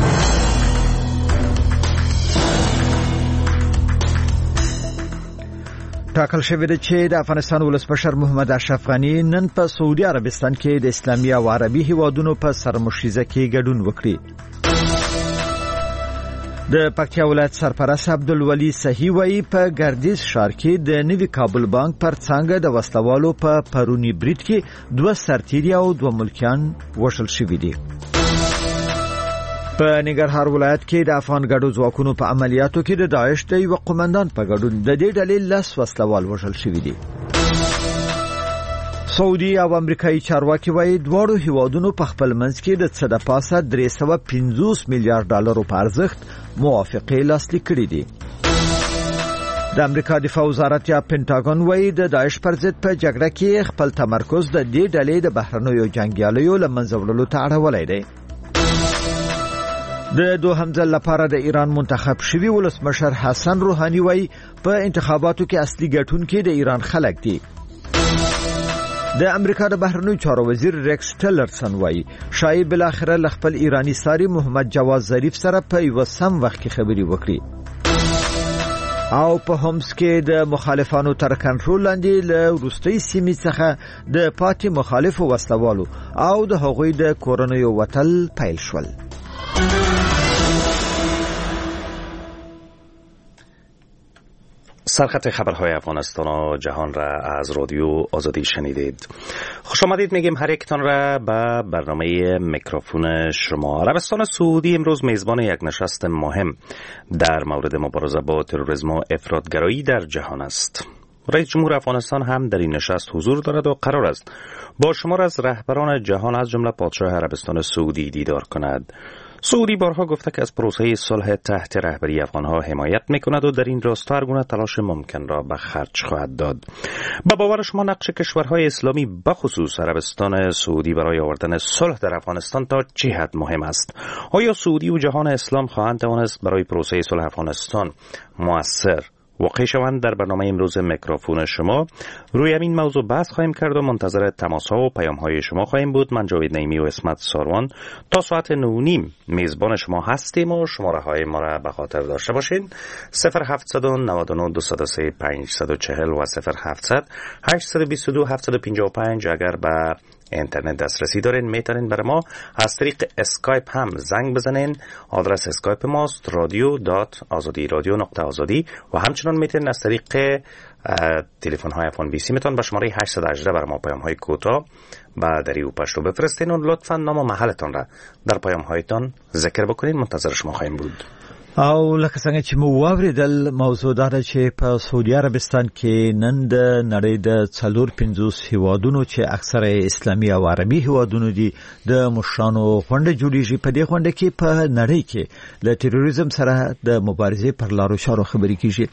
ټاکل شوی دی چې د افغانستان ولسمشر محمد اشرف غنی نن په سعودي عربستان کې د اسلامي او عربي هیوادونو په سرمشیزه کې ګډون وکړي. د پکتیا ولایت سرپرست عبدالولي صحیح وایي په ګردیز ښار کې د نوي کابل بانک پر څنګه د وسلوالو په پرونی برید کې 2 سرتیري او 2 ملکیان وژل شوي دي. په ننګرهار ولایت کې د افغان ګډو ځواکونو په عملیاتو کې د داعش د یو قومندان په ګډون د دې ډلې 10 وسلوال وژل شوي دي. سعودي او امریکایي چارواکي وایي دواړو هیوادونو په خپل منځ کې د څه د پاسه 350 میلیارډ ډالرو په ارزښت موافقې لاسلیک کړې دي. د امریکا دفاع وزارت یا پینټاګون وایي د داعش پر ضد په جګړه کې خپل تمرکز د دې ډلې د بهرنیو جنگیالیو له منځه وړلو ته اړولی دی. د دوهم ځل لپاره د ایران منتخب شوی ولسمشر حسن روحانی وایي په انتخاباتو کې اصلي ګټونکي د ایران خلک دي. د امریکا د بهرنیو چارو وزیر ریکس ټیلرسن وایي شاید بل اخر ل خپل ایرانی ساري محمد جواد ظریف سره په یو سم وخت کې خبري وکړي. او په همس کې د مخالفانو تر کنټرول لاندې له وروستي سیمې څخه د پاتې مخالفو وسلوالو او د هغوی د کورنیو وتل پیل شول. سرخط خبرهای افغانستان و جهان را از رادیو آزادی شنیدید. خوش آمدید میگیم هر یکتان را به برنامه میکروفون شما. عربستان سعودی امروز میزبان یک نشست مهم در مورد مبارزه با تروریسم و افراطگرایی در جهان است. رئیس جمهور افغانستان هم در این نشست حضور دارد و قرار است با شمار از رهبران جهان از جمله پادشاه عربستان سعودی دیدار کند. سعودی بارها گفته که از پروسه صلح تحت رهبری افغانها حمایت میکند و در این راستا هر گونه تلاش ممکن را به خرج خواهد داد. با باور شما نقش کشورهای اسلامی بخصوص عربستان سعودی برای آوردن صلح در افغانستان تا چه حد مهم است؟ آیا سعودی و جهان اسلام خواهند توانست برای پروسه صلح افغانستان مؤثر واقع شوند؟ در برنامه امروز میکروفون شما روی همین موضوع بحث خواهیم کرد و منتظر تماس‌ها و پیام‌های شما خواهیم بود. من جاوید نعیمی و اسمت ساروان تا ساعت 9:30 میزبان شما هستیم و شماره‌های ما را به خاطر داشته باشین. 0799 203 540 و 0700 822 755. اگر به اینترنت دسترسی دارین میتونین برای ما از طریق اسکایپ هم زنگ بزنین. آدرس اسکایپ ماست radio.azadi radio.azadi و همچنان میتونین از طریق تلفن های iPhone 20 میتون به شماره 818 برای ما پیام های کوتاه و دری و پشتو بفرستین و لطفا نام و محلتان را در پیام هایتان ذکر بکنین. منتظر شما خواهیم بود. او لکه څنګه چې مو واوریدل موضوع دا ده چې په سعودي عربستان کې نن د نړۍ د 450 هیوادونو چې اکثره اسلامي او عربي هیوادونو دي د مشرانو غونډه جوړیږي. په دې غونډه کې په نړۍ کې د تروریزم سره د مبارزې پر لارو چارو خبرې کیږي.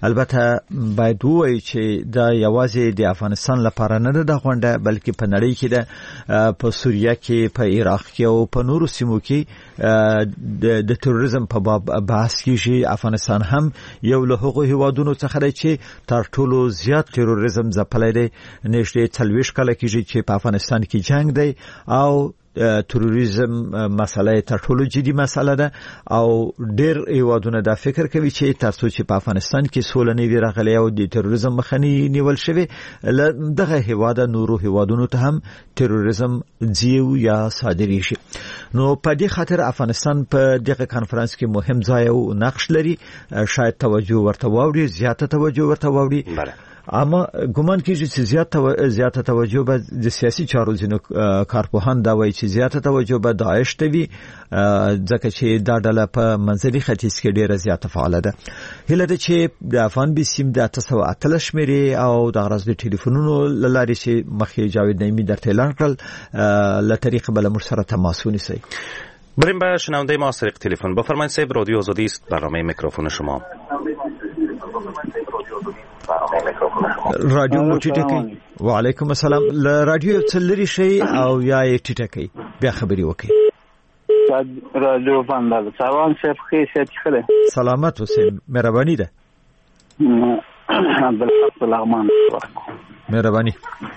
البته باید وایي چې دا یوازې د افغانستان لپاره نه ده غونډه بلکې په نړۍ کې ده په سوریه کې په عراق کې او په نورو سیمو کې د تروریزم په باب بحث کیږي. افغانستان هم یو له هغو هیوادونو څخه دی چې تر ټولو زیات تروریزم ځپلی دی. نږدې 40 کاله کېږي چې په افغانستان کې جنگ دی او تروریزم مسله تر ټولو جدي مسله ده او ډېر هیوادونه دا فکر کوي چې تاسو چې په افغانستان کې سوله نه وي راغلی او د تروریزم مخه نیول شوی دغه هیواد نورو هیوادونو ته هم تروریزم ځیو یا صادریږي. نو په دې خاطر افغانستان په دغه کانفرنس کې مهم ځای او نقش لري. شاید توجه ورته واوړي، زیاته توجه ورته واوړي. اما ګومان کیږي چې زیاته توجه به د سیاسي چارو ځینو کارپوهان دا وایي چې زیاته توجه به داعش ته وي ځکه چې دا ډله په منځني ختیځ کې ډیره زیاته فعاله ده. هیله ده چې د افغان بي سیم د 808 شمیرې او د غرض د ټلیفونونو لارې چې مخې جاوید نعیمی درته اعلان کړل له طریق بل مر سره تماس ونیسئ. بریم به شنونده ما از طریق تلفن. بفرمایید صاحب، رادیو آزادی است، برنامه میکروفون شما. رادیو مو ټیټه. وعلیکم السلام. ل رادیو څلری شي او یا ټیټه کوي بیا خبري وکي. رادیو باندې سلام صاحب، خیر خله سلامت اوسئ، مهرباني ده. عبدالحق الرحمن مهرباني.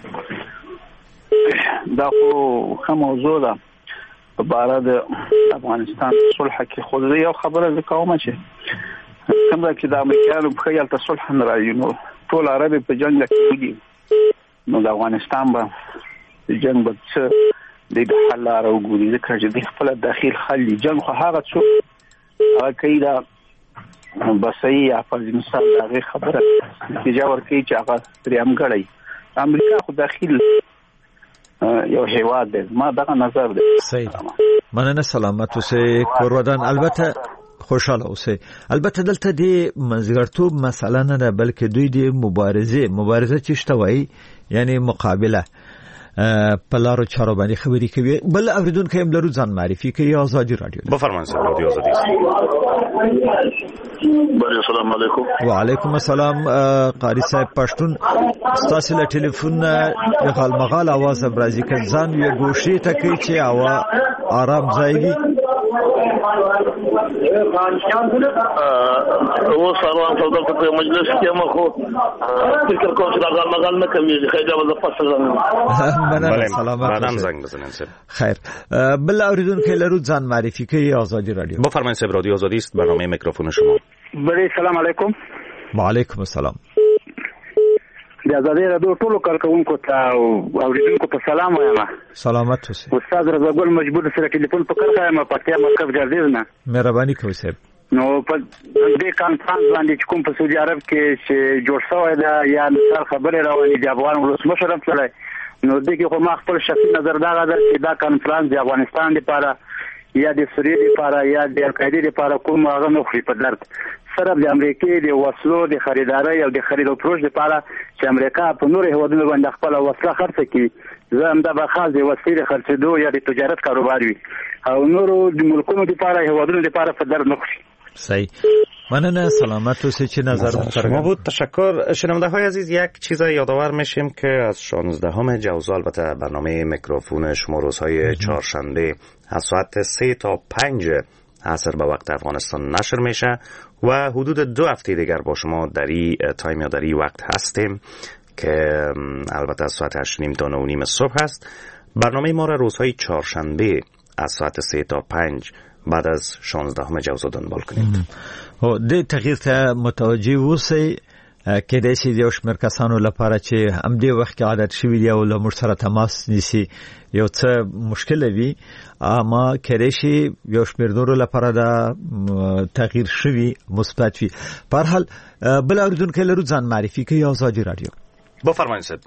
دا خو موضوع ده په اړه د افغانستان صلح کې خو یو خبره کوم چې څنګه چې د امریکایانو په خیال ته صلح نه راځي نو ټول عرب په جنگ کې دي، نو د افغانستان به د جنگ په څه د حل لاره وګوري ځکه چې د خپل داخل خلي جنگ خو هغه څو هغه کوي دا بسې یا افغانستان دغه خبره چې جوړ کوي چې هغه پریم غړي امریکا خو داخل یو هیواد دی. ما دغه نظر دی. صحیح. مننه. سلامت اوسئ کورودان. البته خوشاله اوسئ. البته دلته د منځګړتوب مسله نه ده بلکې دوی د مبارزه چې شته وایي یعنی مقابله په لارو چارو باندې خبرې کوي. بل اوریدونکو هم لرو ځان معرفي کوي. آزادي رادیو. بفرمایئ رادیو آزادي. السلام علیکم. وعلیکم السلام. قاری صاحب پښتون ستاسو له ټلیفون غالمغال आवाज برازي کې ځان یو ګوشي ته کوي چې آرام ځایږي. او سروان څنګه په مجلس کې مخو فکر کوم چې دا غالمغال نه کوي خیجه وځه پښتون. بله سلامت. بعدم زنگ بزنین سر. خیر. بل اوریدونکو لرو ځان معرفي کوي. آزادی رادیو. بفرمایئ صاحب، رادیو آزادی است، برنامه میکروفون شما. بله سلام علیکم. وعلیکم السلام. د آزادی رادیو ټولو کارکونکو ته او اوریدونکو ته سلام وایم. سلامت اوسئ. استاد رضا ګل مجبور سره ټلیفون په کار کایم په پټیا مرکز ګرځیز نه. مهرباني کوئ صاحب. نو په دې کانفرنس باندې کوم په سعودي عرب کې چې جوړ شوی دا یا مثال خبره راوړي د افغان ولسمشر سره نو دې کې خو ما خپل شخصي نظر دا غواړم چې دا کانفرنس د افغانستان لپاره یا د سوریې لپاره یا د القاعده لپاره کوم هغه نه خوري په درد سره د امریکای د وسلو د خریداري او د خرید او فروش لپاره چې امریکا په نور هیوادونو باندې خپل وسله خرڅ کړي زه هم دا به خاص د وسلې خرڅېدو یا د تجارت کاروبار وي او نورو د ملکونو لپاره هیوادونو لپاره په درد نه خوري. صحیح. مننه. سلامت اوسید. چه نظر شما بود؟ تشکر. شنونده های عزیز، یک چیز یادآور میشیم که از 16 جوزا البته برنامه میکروفون شما روزهای چهارشنبه از ساعت 3 تا 5 عصر به وقت افغانستان نشر میشه و حدود 2 هفته دیگر با شما در این تایم یا در این وقت هستیم که البته از ساعت 8:30 تا 9:30 صبح هست. برنامه ما را روزهای چهارشنبه از ساعت 3 تا 5 بعد از 16 جوزا دنبال کنید. او د تغییر ته متوجي اوسئ کې د سې یو شمېر کسانو لپاره چې هم دې وخت کې عادت شوي دي او له موږ سره تماس نیسي یو څه مشکل وي، اما کې شي یو شمېر نورو لپاره دا تغییر شوي مثبت وي. په هر حال بل اوریدونکو لرو ځان معرفي کوي. آزادي رادیو. بفرمایئ صاحب.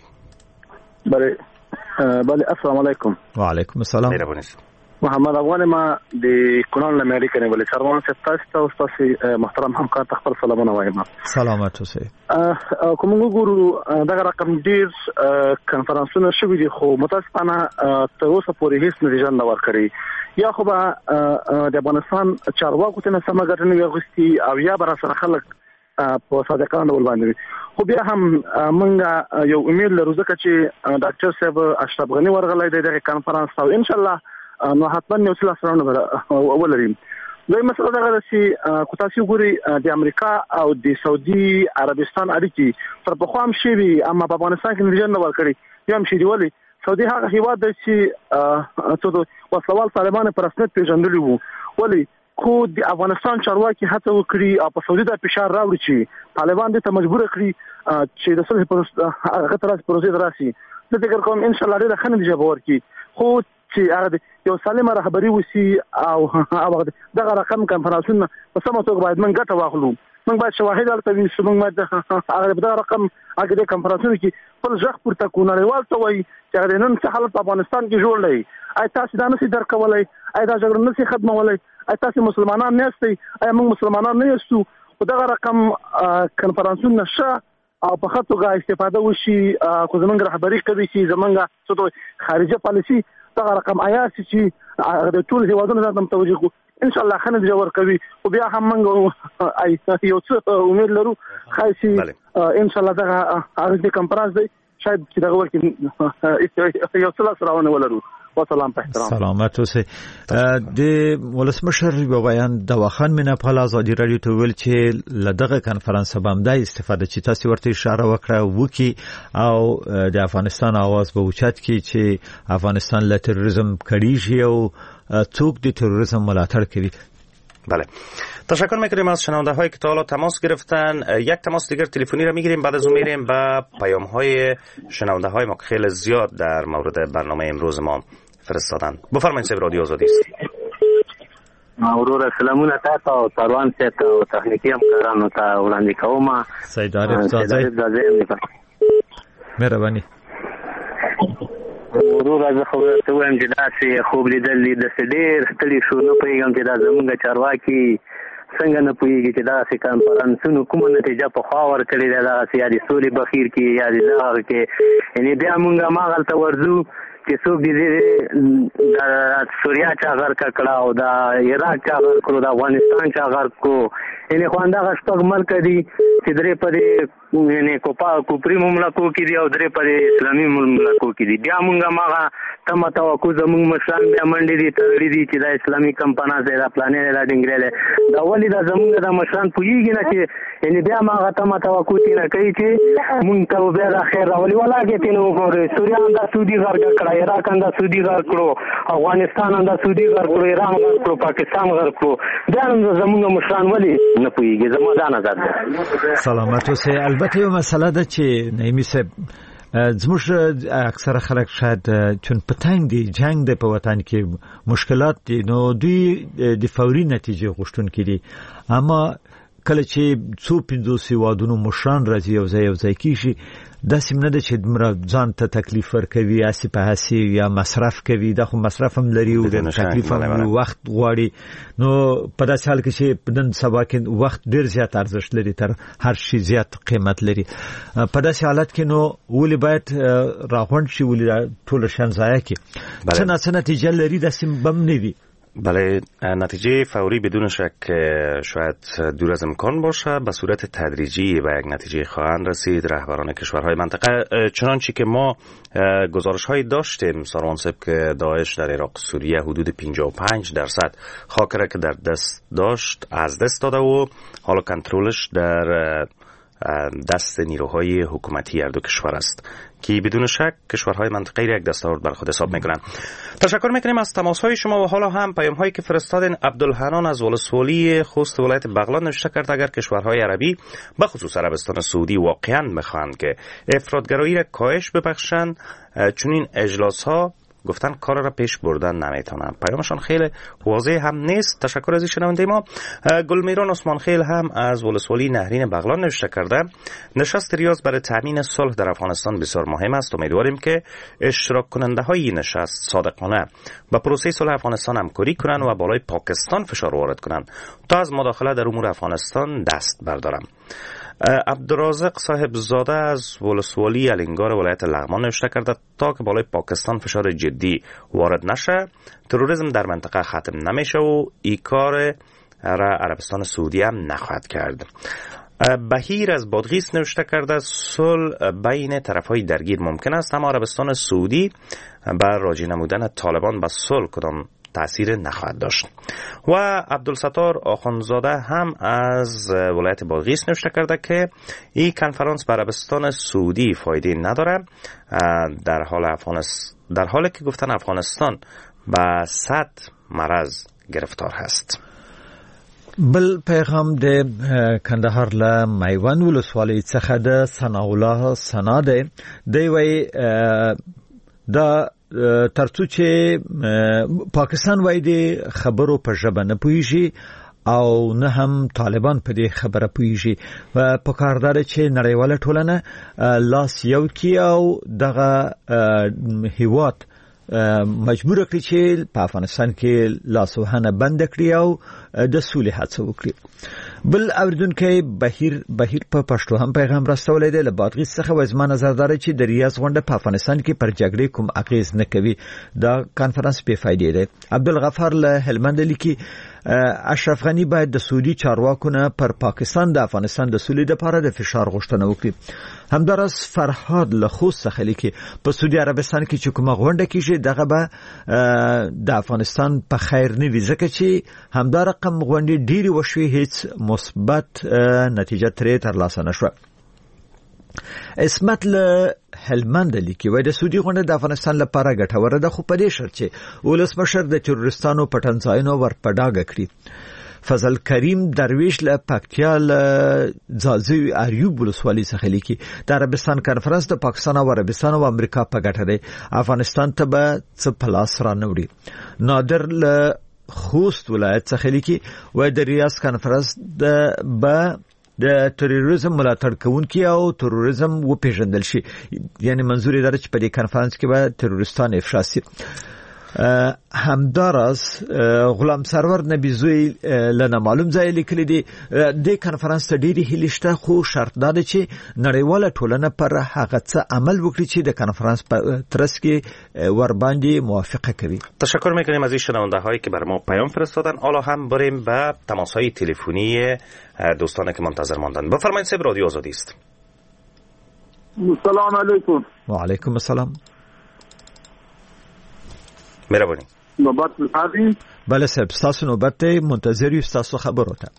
بله السلام علیکم. وعلیکم السلام. محمد افغان ما د کونړ امریکا نه ولې سروان ستاسو او تاسو محترم همکار تخبر سلامونه وایم. سلامت اوسئ. کوم وګورو دغه رقم ډیر کانفرنسونه شوې دي خو متاسفانه تر اوسه پورې هیڅ نتیجه نه ورکړي. یا خو به د افغانستان چارواکو ته سم ګټنه وغوستي او یا بر سره خلک په صادقانه ډول باندې. خو بیا هم موږ یو امید لرو ځکه چې ډاکټر صاحب اشرف غنی ورغلی دی دغه کانفرنس ته، ان شاء الله نو حتما یو څه سره ولري. دوی مسله دا ده چې کو تاسو ګوري د امریکا او د سعودي عربستان اړیکې تر پخوا هم شي وي، اما په افغانستان کې نتیجه نه ورکړي یم شي دی. ولی سعودي هغه هیواد دی چې څه وسلوال طالبان پر رسمیت پیژندلی وو، ولی خو د افغانستان چارواکي هڅه وکړي او په سعودي د فشار راوړي چې طالبان دې ته مجبور کړي چې د صلح هغه تر پروسې راشي. زه فکر کوم ان شاء الله ډېر ښه نتیجه به ورکړي، خو چې هغه یو سالمه رهبري وسی او دغه رقم کنفرانسونه په سمه توګه باید موږ ګټه واخلو. موږ باید شواهد البته وي، موږ باید هغه دغه رقم هغه د کنفرانسونو کې خپل ځخ پورته کو نړیوال ته وایي چې هغه نن څه حالت په افغانستان کې جوړ دی، آیا تاسو دا نشئ درکولای، آیا دا جګړه نشئ ختمولای، آیا تاسو مسلمانان نه یاستئ، آیا موږ مسلمانان نه یاستو. دغه رقم کنفرانسونه شه او په خاطر استفاده وشي، کو زمونږ رهبری کوي چې زمونږ څه خارجه پالیسي دغه رقم آیات چې د ټول هیوادونو ته متوجه کو، ان شاء الله خنه جوړ کوي. او بیا هم موږ یو څه امید لرو خاصي ان شاء الله دغه هغه کنفرانس دی شاید چې دغه ورکې یو څه سره ولرو. وسلام په احترام. سلامت اوسئ. د ولسمشر په بیان د واخان مینا په ازادي رادیو ته ویل چې لدغه کنفرانس باندې استفاده چې تاسو ورته اشاره وکړه وکي او د افغانستان आवाज به اوچت کی چې افغانستان له تروریسم کړي او څوک د تروریسم ملاتړ کوي. بله، تشکر میکنیم از شنونده هایی که تا حالا تماس گرفتن. یک تماس دیگر تلفنی را میگیریم، بعد از اون میریم به پیام های شنونده های ما که خیلی زیاد در مورد برنامه امروز ما فرستادن. بفرمایید صاحب، رادیو آزادی است. ورور سلامونه تاسو او سروان ته او تخنیکی همکارانو ته وړاندې کوم. سید عارف زاده مهرباني. ورور از خبره ته وایم چې داسې خوب لیدل د ډېر ستړي شو، نه پوهېږم چې دا زمونږ چارواکي څنګه نه پوهېږي چې داسې کنفرانسونو کومه نتیجه پخوا ورکړې ده، داسې یا د سولې بخیر کې یا د دغه کې. یعنې بیا مونږ هماغلته ورځو چې څوک د سوریا چا غرق کړه او د عراق چا غرق کړو، د افغانستان چا غرق کړو. یعنې خو همدغه شپږ ملک دي چې درې په دې کوپري مملکو کې دي او درې په اسلامي مملکو کې دي. بیا مونږ هماغه تمه توقع زمونږ مشران بیا منډې دي تړلي دي چې دا اسلامي کمپناز دی، دا پلانې دی، دا ډنګرې دی. دا ولې دا زمونږ د مشران پوهېږي نه چې یعنې بیا هماغه تمه توقع تېنه کوي چې مونږ ته بیا دا خیر راولي. ولاکې تېنه وګورئ، سوریا هم دا سعودي غرق کړه، عراق هم دا سعودي غرق کړو، افغانستان هم دا سعودي غرق کړو، ایران غرق کړو، پاکستان غرق کړو. بیا هم زمونږ مشران ولې نه پوهېږي؟ زما دا نظر دی. سلامت اوسئ. البته یو مسله ده چې نعیمي صاحب زموږ اکثره خلک شاید چون پتنګ دي جنگ د په وطن کې مشکلات دي، نو دوی د فوري نتیجه غوښتونکي دي. اما کله چې 250 هیوادونو مشران راځي یو ځای کیږي، داسې نه ده چې ځان ته تکلیف ورکوي اسی په اسی یا مصرف کوي. دا خو مصرف هم لري او تکلیف هم وخت غواړي. نو په داسې حال کې چې نن سبا کې وخت ډیر زیات ارزښت لري، تر هر شي زیات قیمت لري. په داسې حالت کې نو ولې باید راغونډ شي، ولې ټول شان ضایع کی څه نتیجه لري؟ داسې بم نه وي. بله، نتیجه فوری بدون شک شاید دور از امکان باشه، به صورت تدریجی به یک نتیجه خواهند رسید رهبران کشورهای منطقه. چنانچه که ما گزارش هایی داشتیم ساروان صاحب که داعش در عراق سوریه حدود 55% خاک را که در دست داشت از دست داده و حالا کنترلش در دست نیروهای حکومتی هر دو کشور است که بدون شک کشورهای منطقه را یک دستاورد بر خود حساب میکنند. تشکر میکنیم از تماسهای شما و حالا هم پیام هایی که فرستادین. عبدالحنان از ولسوالی خوست ولایت بغلان نوشته کرد اگر کشورهای عربی به خصوص عربستان سعودی واقعا میخواهند که افراطگرایی را کاهش ببخشند، چون این اجلاس ها گفتن کار را پیش بردن نمیتونن. پیامشان خیلی واضح هم نیست. تشکر از شنونده ما. گلمیران عثمان خیل هم از ولسوالی نهرین بغلان نوشته کرده نشست ریاض برای تامین صلح در افغانستان بسیار مهم است. امیدواریم که اشتراک کننده های نشست صادقانه با پروسه صلح افغانستان همکاری کنند و بالای پاکستان فشار وارد کنند تا از مداخله در امور افغانستان دست بردارند. عبدالرازق صاحب زاده از ولسوالی الینگار ولایت لغمان نوشته کرده تا که بالای پاکستان فشار جدی وارد نشه تروریسم در منطقه ختم نمیشه و این کار را عربستان سعودی هم نخواهد کرد. بهیر از بادغیس نوشته کرده صلح بین طرفهای درگیر ممکن است، اما عربستان سعودی بر راجع نمودن طالبان به صلح کدام تأثیر نخواهد داشت. و عبدالستار آخوندزاده هم از ولایت بادغیس نوشته کرده که این کنفرانس به عربستان سعودی فایده نداره، در حالی که گفتن افغانستان به 100 مرض گرفتار هست. بل پیغام د کندهار له میوند ولسوالۍ څخه د ثناء الله ثنا دی وی دا ترڅو چې پاکستان وای د خبرو په ژبه نه پوهیږي او نه هم طالبان په دې خبره پوهیږي و په کاردار چې نړیواله ټولنه لاس یو کی او دغه هیواد مجبور کړی چې په افغانستان کې لاسوهنه بند کړي او د سولې هڅه وکړي. بل اوریدونکو بهیر په پښتو هم پیغام راستولی دی له بادغیس څخه. وزما نظر داره چې د ریاض غونډه په افغانستان کې پر جګړې کوم اغیز نه کوي، دا کانفرنس بې فایدې دی. عبدالغفار له هلمند لیکي اشرف غنی باید د سعودي چارواکو نه پر پاکستان د افغانستان د سولې لپاره د فشار غوښتنه وکړي. همدارس فرهاد له خوست څخه لیکي په سعودي عربستان کې چې کومه غونډه کیږي دغه به د افغانستان په خیر نه وي، ځکه چې همدا رقم غونډې ډېری وشوي هیڅ مثبت نتیجه ترې ترلاسه نشوه. اسمت له هلمند لیکي وای د سعودي غونډه د افغانستان لپاره ګټوره ده، خو په دې شرط چې ولسمشر د تروریستانو پټنځایونو ورپډاګه کړي. فضل کریم درویش له پکتیا له ځاځي اریوب ولسوالۍ څخه لیکي د عربستان کانفرنس د پاکستان او عربستان او امریکا په ګټه دی، افغانستان ته به څه پلاس را نه وړي. نادر له خوست ولایت څخه لیکي وای د ریاض کانفرنس د تروریزم ملاتړ کوونکي او تروریزم وپیژندل شي، یعنی منظور یې دا چې په دې کانفرنس کې به تروریستان افشا شي. همدارس غلام سرور نبی زوی لنه معلوم ځای لیکلی دی د کانفرنس ته ډیری هیله شته، خو شرط دا دی چې نړیواله ټولنه پر هغه څه عمل وکړي چې د کانفرنس په ترڅ کې ور باندې موافقه کوي. تشکر میکنیم از این شنونده هایی که بر ما پیام فرستادن. حالا هم بریم به تماس های تلفنی دوستانی که منتظر ماندن. بفرمایید صاحب، رادیو آزادی است. السلام علیکم. و علیکم السلام. مهرباني. نوبت لري؟ بله صاحب، تاسو نوبت ته منتظر یو، تاسو خبرو ته.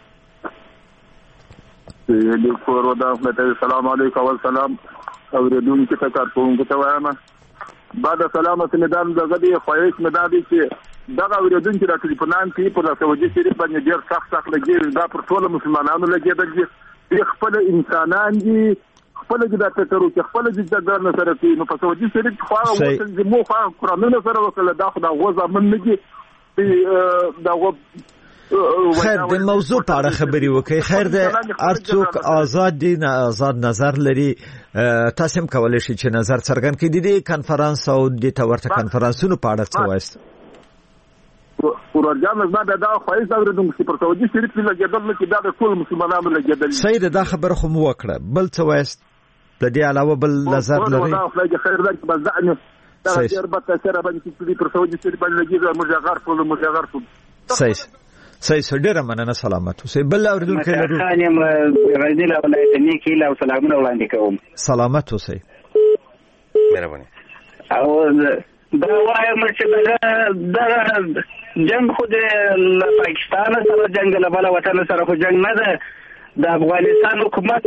السلام علیکم و سلام اوریدونکو ته کارکونکو ته وایم. بعد سلامت مدام دغه دی خواهش مدادي چې دغه اوریدونکو د ټلیفونان کې په سعودي شریف باندې ډیر سخت لګي، دا پر ټول مسلمانانو لګیدل چې خپل انسانان دي، خپل د تطرو کې خپل د ځګر سره کې نو په سعودي شریف خو هغه چې مو خو قرآنونه سره وکړه دا خو دا غوځه من نگی دا غو خیر د موضوع په اړه خبري وکړي. خیر د ارڅوک آزاد دي، نه آزاد نظر لري، تاسو هم کولای شئ چې نظر څرګند کړئ د کانفرنس او د تورته کانفرنسونو په اړه څه وایست. ورجام زما دا خواهش دا ورته چې پر سعودي شریف لګیدل چې دا ټول مسلمانانو لګیدل. صحیح ده، دا خبره خو مو وکړه. بل څه وایست د دې علاوه بل نظر لري؟ دا خو خیر ده بس ځنه دا ډیر به سره باندې چې پر سعودي شریف باندې لګیدل مجاغر ټول. صحیح ډیره مننه، سلامت اوسئ. بل اوریدونکو لرو؟ خانم غزنی له ولایت نیکی له سلامونه وړاندې کوم. سلامت اوسئ. مهرباني. او دا وایم چې دا جنگ خو د پاکستان سره جنگ له بل وطن سره خو جنگ نه ده. د افغانستان حکومت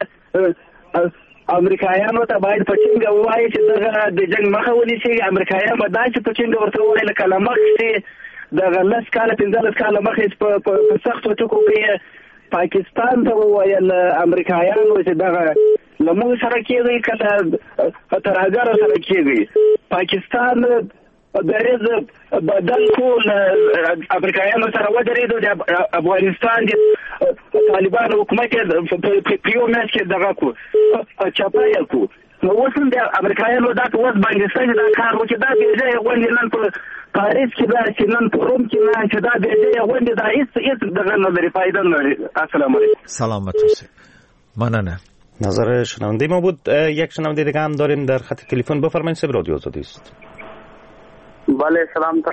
امریکایانو ته باید په څنګه وایي چې دغه د جنگ مخه ونیسي. امریکایان به دا چې په څنګه ورته وایي لکه لمخ دغه 10 کاله 15 کاله مخې په سختو ټکو کې پاکستان ته وویل امریکایانو چې دغه لمونږ سره کېږي کله تراګر سره کېږي. پاکستان دریز بدل ټول امریکایانو سره ودرېدو. د افغانستان د طالبان حکومت په یو میاشت کې دغه کو چاپایل کو. نو اوس هم د امریکایانو دا اوس باندې دا کار وکړي. دا بېځایه غونډې نن په پاریس کې دا چې نن په روم کې نه چې دا بېځایه غونډې دا هېڅ دغه نه لري، فایده نه لري. السلام علیکم. سلامت اوسئ. مننه. نظر شنونده ما بود. یک شنونده دیگه هم داریم در خط تلفن. بفرمایید صاحب، رادیو آزادی است. بله سلام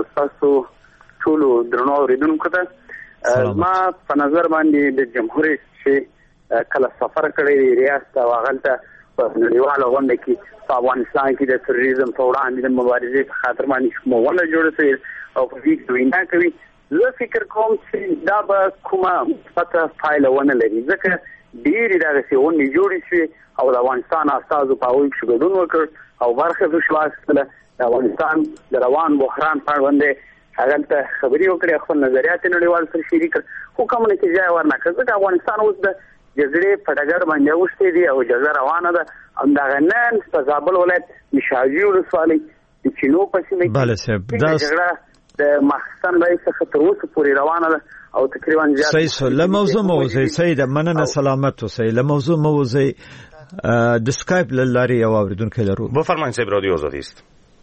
تاسو ټول درنو اوریدونکو ته. ما په نظر باندې د جمهوریت چې کله سفر کړی ریاست او هغه په نړیواله غونډه کې په افغانستان کې د تروریزم په وړاندې د مبارزې په خاطر باندې کومه جوړه شوې او په دې کې وینا کوي. زه فکر کوم چې دا به کومه مثبته پایله ونه لري ځکه ډېرې دغسې غونډې جوړې شوې او د افغانستان استازو په هغوی کې ګډون وکړ او برخه ترې واخیستله. د افغانستان د روان بحران په اړه باندې هغلته خبرې وکړې، خپل نظریات یې نړیوالو سره شریک کړل، خو کومه نتیجه یې ورنه کړه ځکه افغانستان اوس د جګړې په ډګر باندې اوښتې دي او جګړه روانه ده. همدغه نن په زابل ولایت د شاجوی ولسوالۍ د چینو په سیمه کې دا جګړه د ماخستان ځای څخه تر اوسه پورې روانه ده او تقریبا زیات صحیح. له موضوع موضوع سید مننه سلامت اوسئ. له موضوع موضوع د اسکایپ لارې یو اوریدونکو لرو. بفرمایید صاحب، رادیو آزادی است.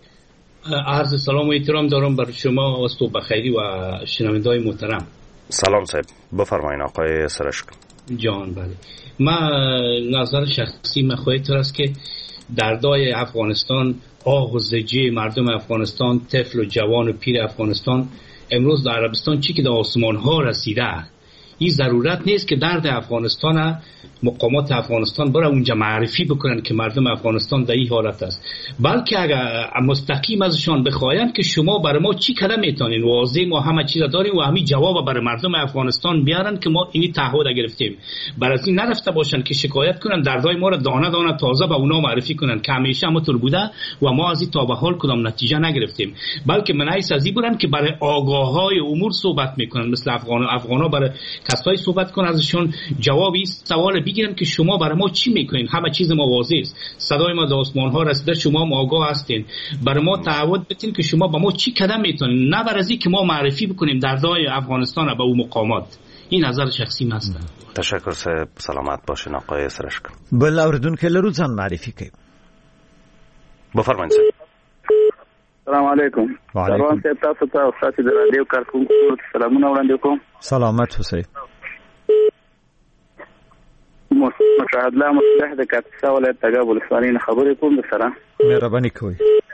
عرض سلام و احترام دارم بر شما و صبح بخیری و شنونده‌های محترم. سلام صاحب، بفرمایید آقای سرشک. جان بله، من نظر شخصی من خواهید است که دردای افغانستان، آه و زجه مردم افغانستان، طفل و جوان و پیر افغانستان امروز در عربستان چی که در آسمان ها رسیده، این ضرورت نیست که درد افغانستان مقامات افغانستان برای اونجا معرفی بکنن که مردم افغانستان در این حالت است، بلکه اگر مستقیم ازشان بخواین که شما برای ما چی کده میتونین، واضح ما همه چیز داریم و همین جواب برای مردم افغانستان بیارن که ما اینی تعهد گرفتیم. برای از این نرفته باشن که شکایت کنن دردای ما رو دانه دانه تازه به اونا معرفی کنن که همیشه همونطور بوده و ما از این تا به حال کدام نتیجه نگرفتیم، بلکه منعکس از این بودن که برای آگاهای امور صحبت میکنن، مثل افغانا برای کسایی صحبت کنن ازشون جواب این سوال بگیرن که شما برای ما چی میکنین، همه چیز ما واضح است، صدای ما در آسمان ها رسیده، شما هم آگاه هستین، برای ما تعهد بدین که شما با ما چی قدم میتونین، نه برای اینکه ما معرفی بکنیم دردای افغانستان به اون مقامات. این نظر شخصی من است. تشکر صاحب، سلامت باشین آقای سرشک. بل اوریدونکو لرو ځان معرفي کوي. بفرمایئ صاحب. السلام علیکم. سلام صاحب، تاسو ته او تاسو د رادیو کارکونکو ته سلامونه وړاندې کوم. سلامت اوسئ. مشاهد الله مصلح د کاپیسا ولایت تګاب ولسوالۍ نه خبرې کوم. سره مهرباني کوئ.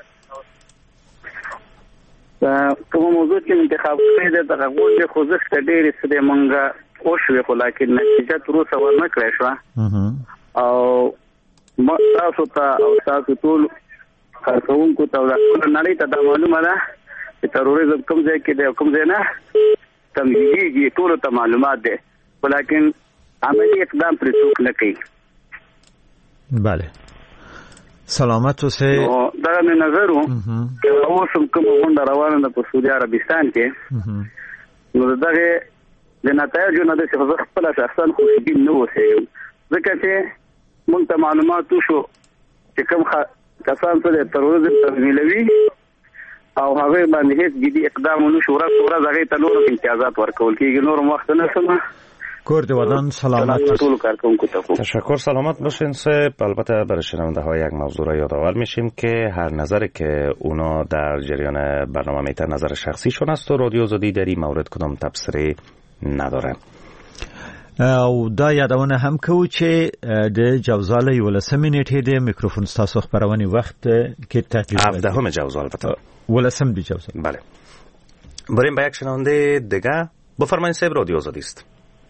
کومه موضوع چې انتخاب کړی دی دغه غونډې خوځښت ډېرې څه دی مونږه وشوې، خو لکن نتیجه تر اوسه ورنه کړی شوه او تاسو ته او تاسو ټول کارکوونکو ته او ټوله نړۍ ته دا معلومه ده چې تروریزم کوم ځای کې دی او کوم ځای نه تمهیدېږي، ټولو ته معلومات دی، خو لکن عملی اقدام پرې څوک نه کوي. بله، سلامت اوسئ. دا مې نظر و چې اوس هم کومه غونډه روانه ده په سعودي عربستان کې، نو دغه د نتایجو نه داسې زه خپله شخصا خوشبین نه اوسېږم، ځکه چې موږ ته معلومات وشو چې کوم کسان څه د تروریزم تمویلوي او هغه باندې هیڅ جدي اقدام ونه شو، ورځ هغې ته نور امتیازات ورکول کېږي. نور وخت نه سمه کور دی ودان. سلامت تشکر، سلامت باشین صاحب. البته برای شنونده ها یک موضوع را یادآور میشیم که هر نظری که اونا در جریان برنامه میتن نظر شخصیشون است و رادیو آزادی در این مورد کدام تبصره نداره. او دا یادونه هم کوو چې د جوزال 11 نیټې د میکروفون تاسو خبرونې وخت کې تعطیل 17 جوزال البته 11 دی جوزال. بله، بریم به یک شنونده دیگه. بفرمایید صاحب، رادیو آزادی است.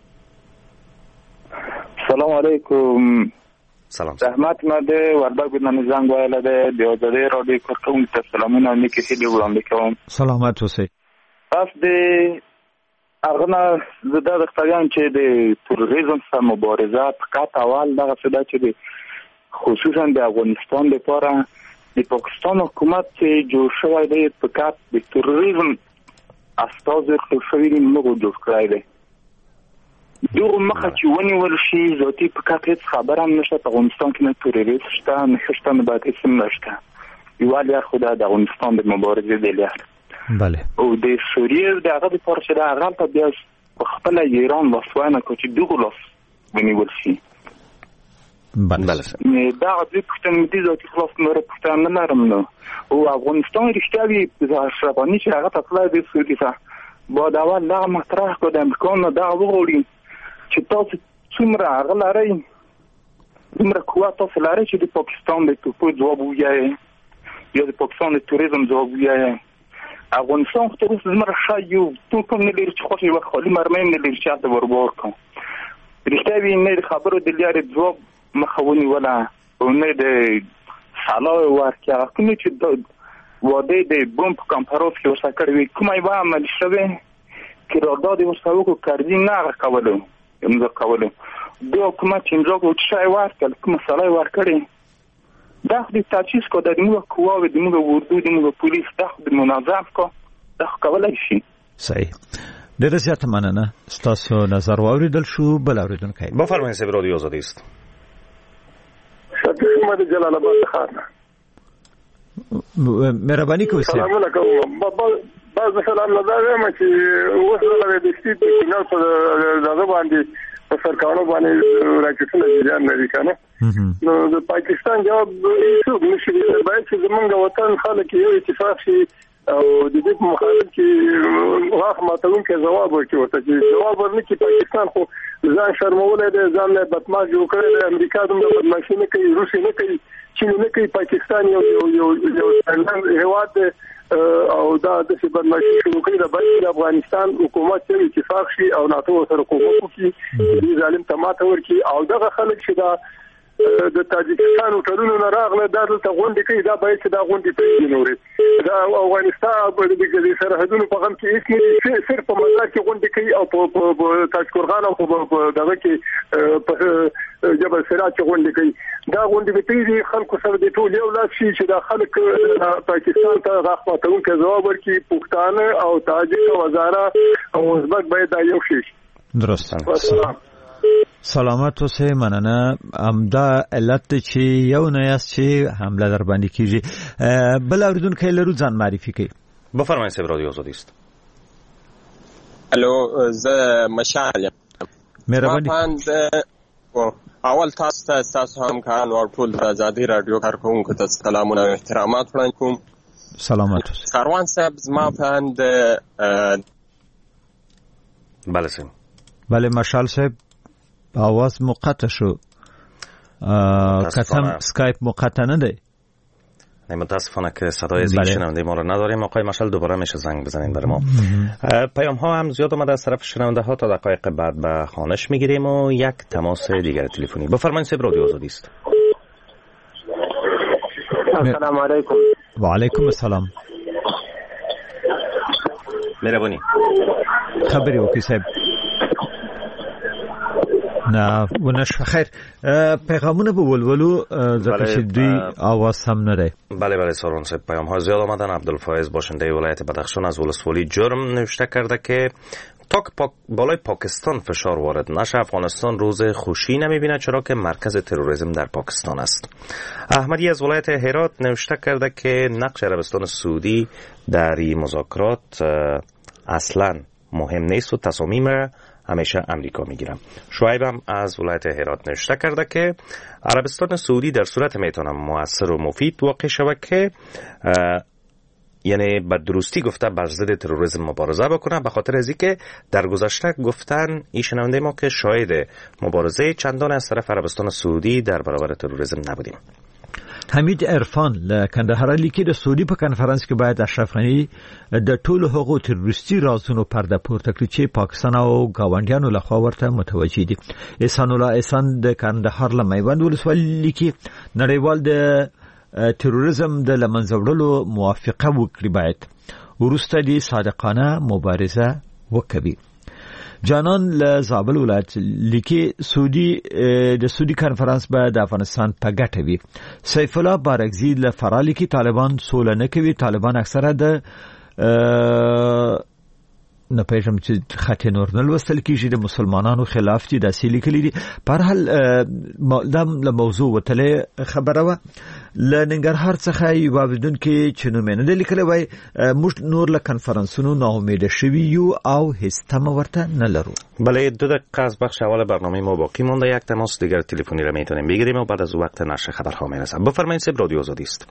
سلام علیکم. سلام. رحمت مده وردګ بدن زنګ وایله د آزادی رادیو کوم ته سلامونه نیکه هیله وړاندې کوم. سلامت اوسئ. تاسو د اغنا زده د خپلان چې د تروریزم سره مبارزه فقط اول دغه څه ده چې خصوصا د افغانستان لپاره د پاکستان حکومت چې جوړ شوی دی فقط د تروریزم استاذ خصوصي نه جوړ کړی دی. دغه مخه چې ونیول شي ذاتي فقط هیڅ خبره هم نشته. افغانستان کې نه تروریست شته نه شته نه باید هیڅ نشته. یوالیا خدا د افغانستان د مبارزې دی لاره. بله. او د سوریه د هغه لپاره چې دا هغه ته بیا خپل ایران لاسوانه کوي چې دغه لاس ونیول شي. بله. دا د پښتون دي ذاتي خلاص نور پښتون نه لرم نو او افغانستان رښتیاوي د اشرفانی چې هغه تطلع د سعودي څخه با دا اول دا مطرح کو د امریکا نه دا وغوړي چې تاسو څومره هغه لري څومره قوت تاسو لري چې د پاکستان د توپو ځواب وایي یا د پاکستان د توریزم ځواب وایي. افغانستان خو تر اوسه زموږ شایو ټول کوم نه لري چې خوشي وخت خالي مرمه نه لري چې تاسو وربور کوم رښتیا وي نه د خبرو د لارې ځواب مخه ونیوله او نه د سلا ورکړه کومې چې واده د بم په کنفرانس کې ورسره کړی وي کومه یوه عملي شوې قرارداد یې ورسره وکړو کردي نه هغه کولو امضا کولو د حکومت چې امضا کړو څه شی ورکړل کومه سلا یې ورکړې دا خو د تجهیز کو د موږ قواوې د موږ اردو د موږ پولیس دا خو د منظم کو دا خو کولی شي صحیح ډېره زیاته مننه ستاسو نظر واوریدل شو بل اوریدونکی بفرمایئ صاحب رادیو آزادی است شفیق احمد جلال آباد ښار مهرباني کوئ سلامونه کوم بعض سلام نه دا وایم چې اوس دغه د سټیټ کنال په دغه باندې په سرکارو باندې راکټونه جریان لري کنه نو د پاکستان جواب هیڅ نشي باید چې زمونږ وطن خلک یو اتفاق شي او د دې په مخالف کې واخ ماتون کې جواب ورکړي ورته چې جواب ورنکړي پاکستان خو ځان شرمولې ده ځان له بدمعش جوړ کړی دی امریکا دومره بدمعشي نه کوي روسي نه کوي چین نه کوي پاکستان یو هیواد او دا د بدمعشي شروع کړي د افغانستان حکومت چې اتفاق شي او ناتو سره کومک وکړي دې ظالم ته ماته ورکړي او دغه خلک چې دا د تاجکستان هوټلونو نه راغله دا دلته غونډې کوي دا باید چې دا غونډې پرېږدي نورې دا افغانستان د سرحدونو په غم کې هېڅ نه دي صرف په مزار کې غونډې کوي او په تاشقرغان او په دغه کې په جبل سراج کې غونډې کوي دا غونډې به پرېږدي خلکو سره د ټول یو لاس شي چې دا خلک پاکستان ته غاښ ماتونکی ځواب ورکړي پښتانه او تاجک او هزاره او ازبک باید دا یو شي درسته سلامت اوسئ مننه همدا علت چې یو نه یاست چې حمله در باندې کیږي بل اوریدونکی لرو ځان معرفي کوي بفرمایئ صاحب رادیو آزادی است الو زه مشعل یم مهرباني اول تاسو همکاران او ټول د آزادي رادیو کارکونکو ته سلامونه او احترامات وړاندې کوم سلامت اوسئ کاروان صاحب زما په اند بله مشعل صاحب آواز مقطع شو قسم سکایپ مقطع نده متاسفانه که صدای از این شنونده ما رو نداریم. آقای مشعل دوباره میشه زنگ بزنین برای ما. پیام ها هم زیاد اومده از طرف شنونده ها تا دقایق بعد به خوانش میگیریم و یک تماس دیگر تلفنی. بفرمایید صاحب رادیو آزادی است. السلام علیکم. و علیکم السلام. مهربانی. خبری وکي صاحب. نه ونشو خیر پیغامونه به ولولو ځکه چې دوی آواز هم نه دی. بله سارون صاحب پیام ها زیاد آمدن. عبدالفایز باشنده ولایت بدخشان از ولسوالی جرم نوشته کرده که تا بالای پاکستان فشار وارد نشه افغانستان روز خوشی نمیبینه چرا که مرکز تروریسم در پاکستان است. احمدی از ولایت هرات نوشته کرده که نقش عربستان سعودی در این مذاکرات اصلا مهم نیست و تصامیم را همیشه امریکا میگیرم. شعیبم از ولایت هرات نوشته کرده که عربستان سعودی در صورت میتونه مؤثر و مفید واقع شود که یعنی به درستی گفته بر ضد تروریسم مبارزه بکنه، به خاطر از اینکه در گذشته گفتن این شنونده ما که شاهد مبارزه چندان از طرف عربستان سعودی در برابر تروریسم نبودیم. حمید عرفان له کندهار لیکي د سعودي په کانفرنس کې باید اشرف غنی د ټولو حقوقو تروریستي رازونو پرده پورته کړي چې پاکستان او گاونډیانو لخوا ورته متوجه دي. احسان الله احسان د کندهار له میوند ولسوالۍ لیکي نړیوال د تروریزم د لمنځه وړلو موافقه وکړي باید وروسته دي صادقانه مبارزه وکړي. جانان له زابل ولایت لیکي د سعودي کانفرنس به د افغانستان په ګټه وي. سیف الله بارکزی له فراه لیکي طالبان سوله نه کوي، طالبان اکثره د نه پېژم چې خط نور نه لوستل کیږي د مسلمانانو خلاف دي داسې لیکلي دي. په هر حال دا له موضوع وتله خبره و له ننګرهار څخه یو واردون کې چې نو مینه لیکلی وای موږ نور له کانفرنسونو ناامیده شوی یو او هیڅ تمه ورته نه لرو. بله 2 دقیقه از بخش اول برنامه ما باقی مونده. یک تماس دیگر تلفنی را میتونیم بگیریم و بعد از وقت نشر خبرها میرسه. بفرمایید صاحب رادیو آزادی است.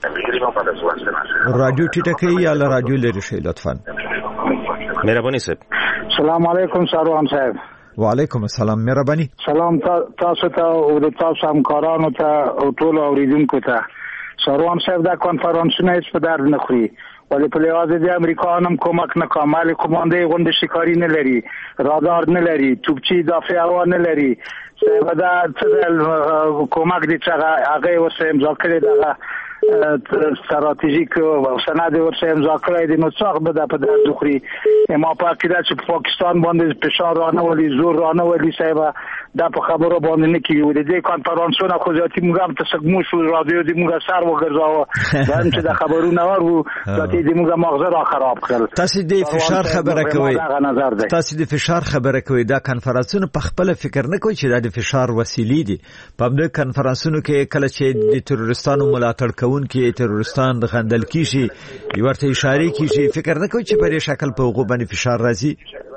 رادیو ټیټه یا رادیو لري شي لطفا. مهرباني صاحب. سلام علیکم ساروان صاحب. وعلیکم السلام مهرباني. سلام تاسو ته او د تاسو همکارانو ته او ټول اوریدونکو ته. ساروان صاحب دا کانفرنسونه هیڅ په درد نه خوري. ولی په لحاظ د امریکا هم کمک نه کوي. مال کمانډې غونډه شکاری نه لري، رادار نه لري، توپچی دافع هوا نه لري. دا څه کومک دي چې هغه ورسره امضا کړی دغه استراتیژیک او سند ورسره امضا کړی دی، نو څنګه به د په درد خوري. ما په کې چې پاکستان باندې فشار رانه ولي، زور رانه ولي صاحب دا په خبرو باندې نه کیږي. د دې کانفرنسونو خو ځاتي موږ هم تسګمو شو، رادیو دې موږ سر وګرځاوه دا چې د خبرونه ورو ځاتي دې موږ مغزه را خراب کړل. تاسو د فشار خبره کوي، تاسو د فشار خبره کوي، دا کانفرنسونه په خپل فکر نه کوي چې دا د فشار وسیلې دي. په دې کانفرنسونو کې کله چې د تروریستانو ملاتړ کوونکي تروریستان د غندل کیږي، ورته اشاره کیږي، فکر نه کوي چې په دې شکل په هغه باندې فشار راځي.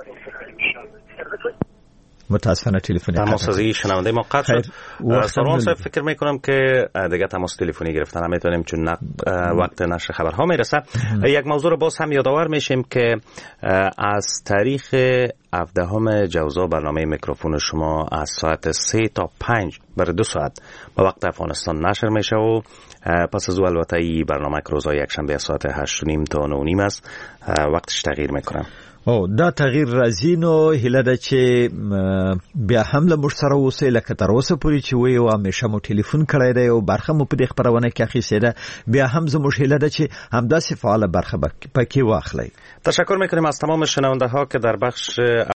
متاسفانه تلفنی تماس‌رسانی شنونده ما قطع شد. سروان صاحب فکر میکنم که دیگه تماس تلفنی گرفتن نمیتونیم چون وقت نشر خبرها میرسه. یک موضوع رو باز هم یادآور میشیم که از تاریخ 17 جوزا برنامه میکروفون شما از ساعت 3 تا 5 برای 2 ساعت به وقت افغانستان نشر میشه و پس از او البته ای برنامه که روزهای یکشنبه ساعت 8:30 تا 9:30 است وقتش تغییر میکنه. او دا تغییر راځي، نو هیله ده چې بیا هم له موږ سره اوسئ لکه تر اوسه پورې چې وی او همیشه مو ټلیفون کړی دی او برخه مو په دې خبرونه کې اخیستې ده. بیا هم زموږ هیله ده چې همداسې فعال برخه پکې واخلئ. تشکر میکنیم از تمام شنونده ها که در بخش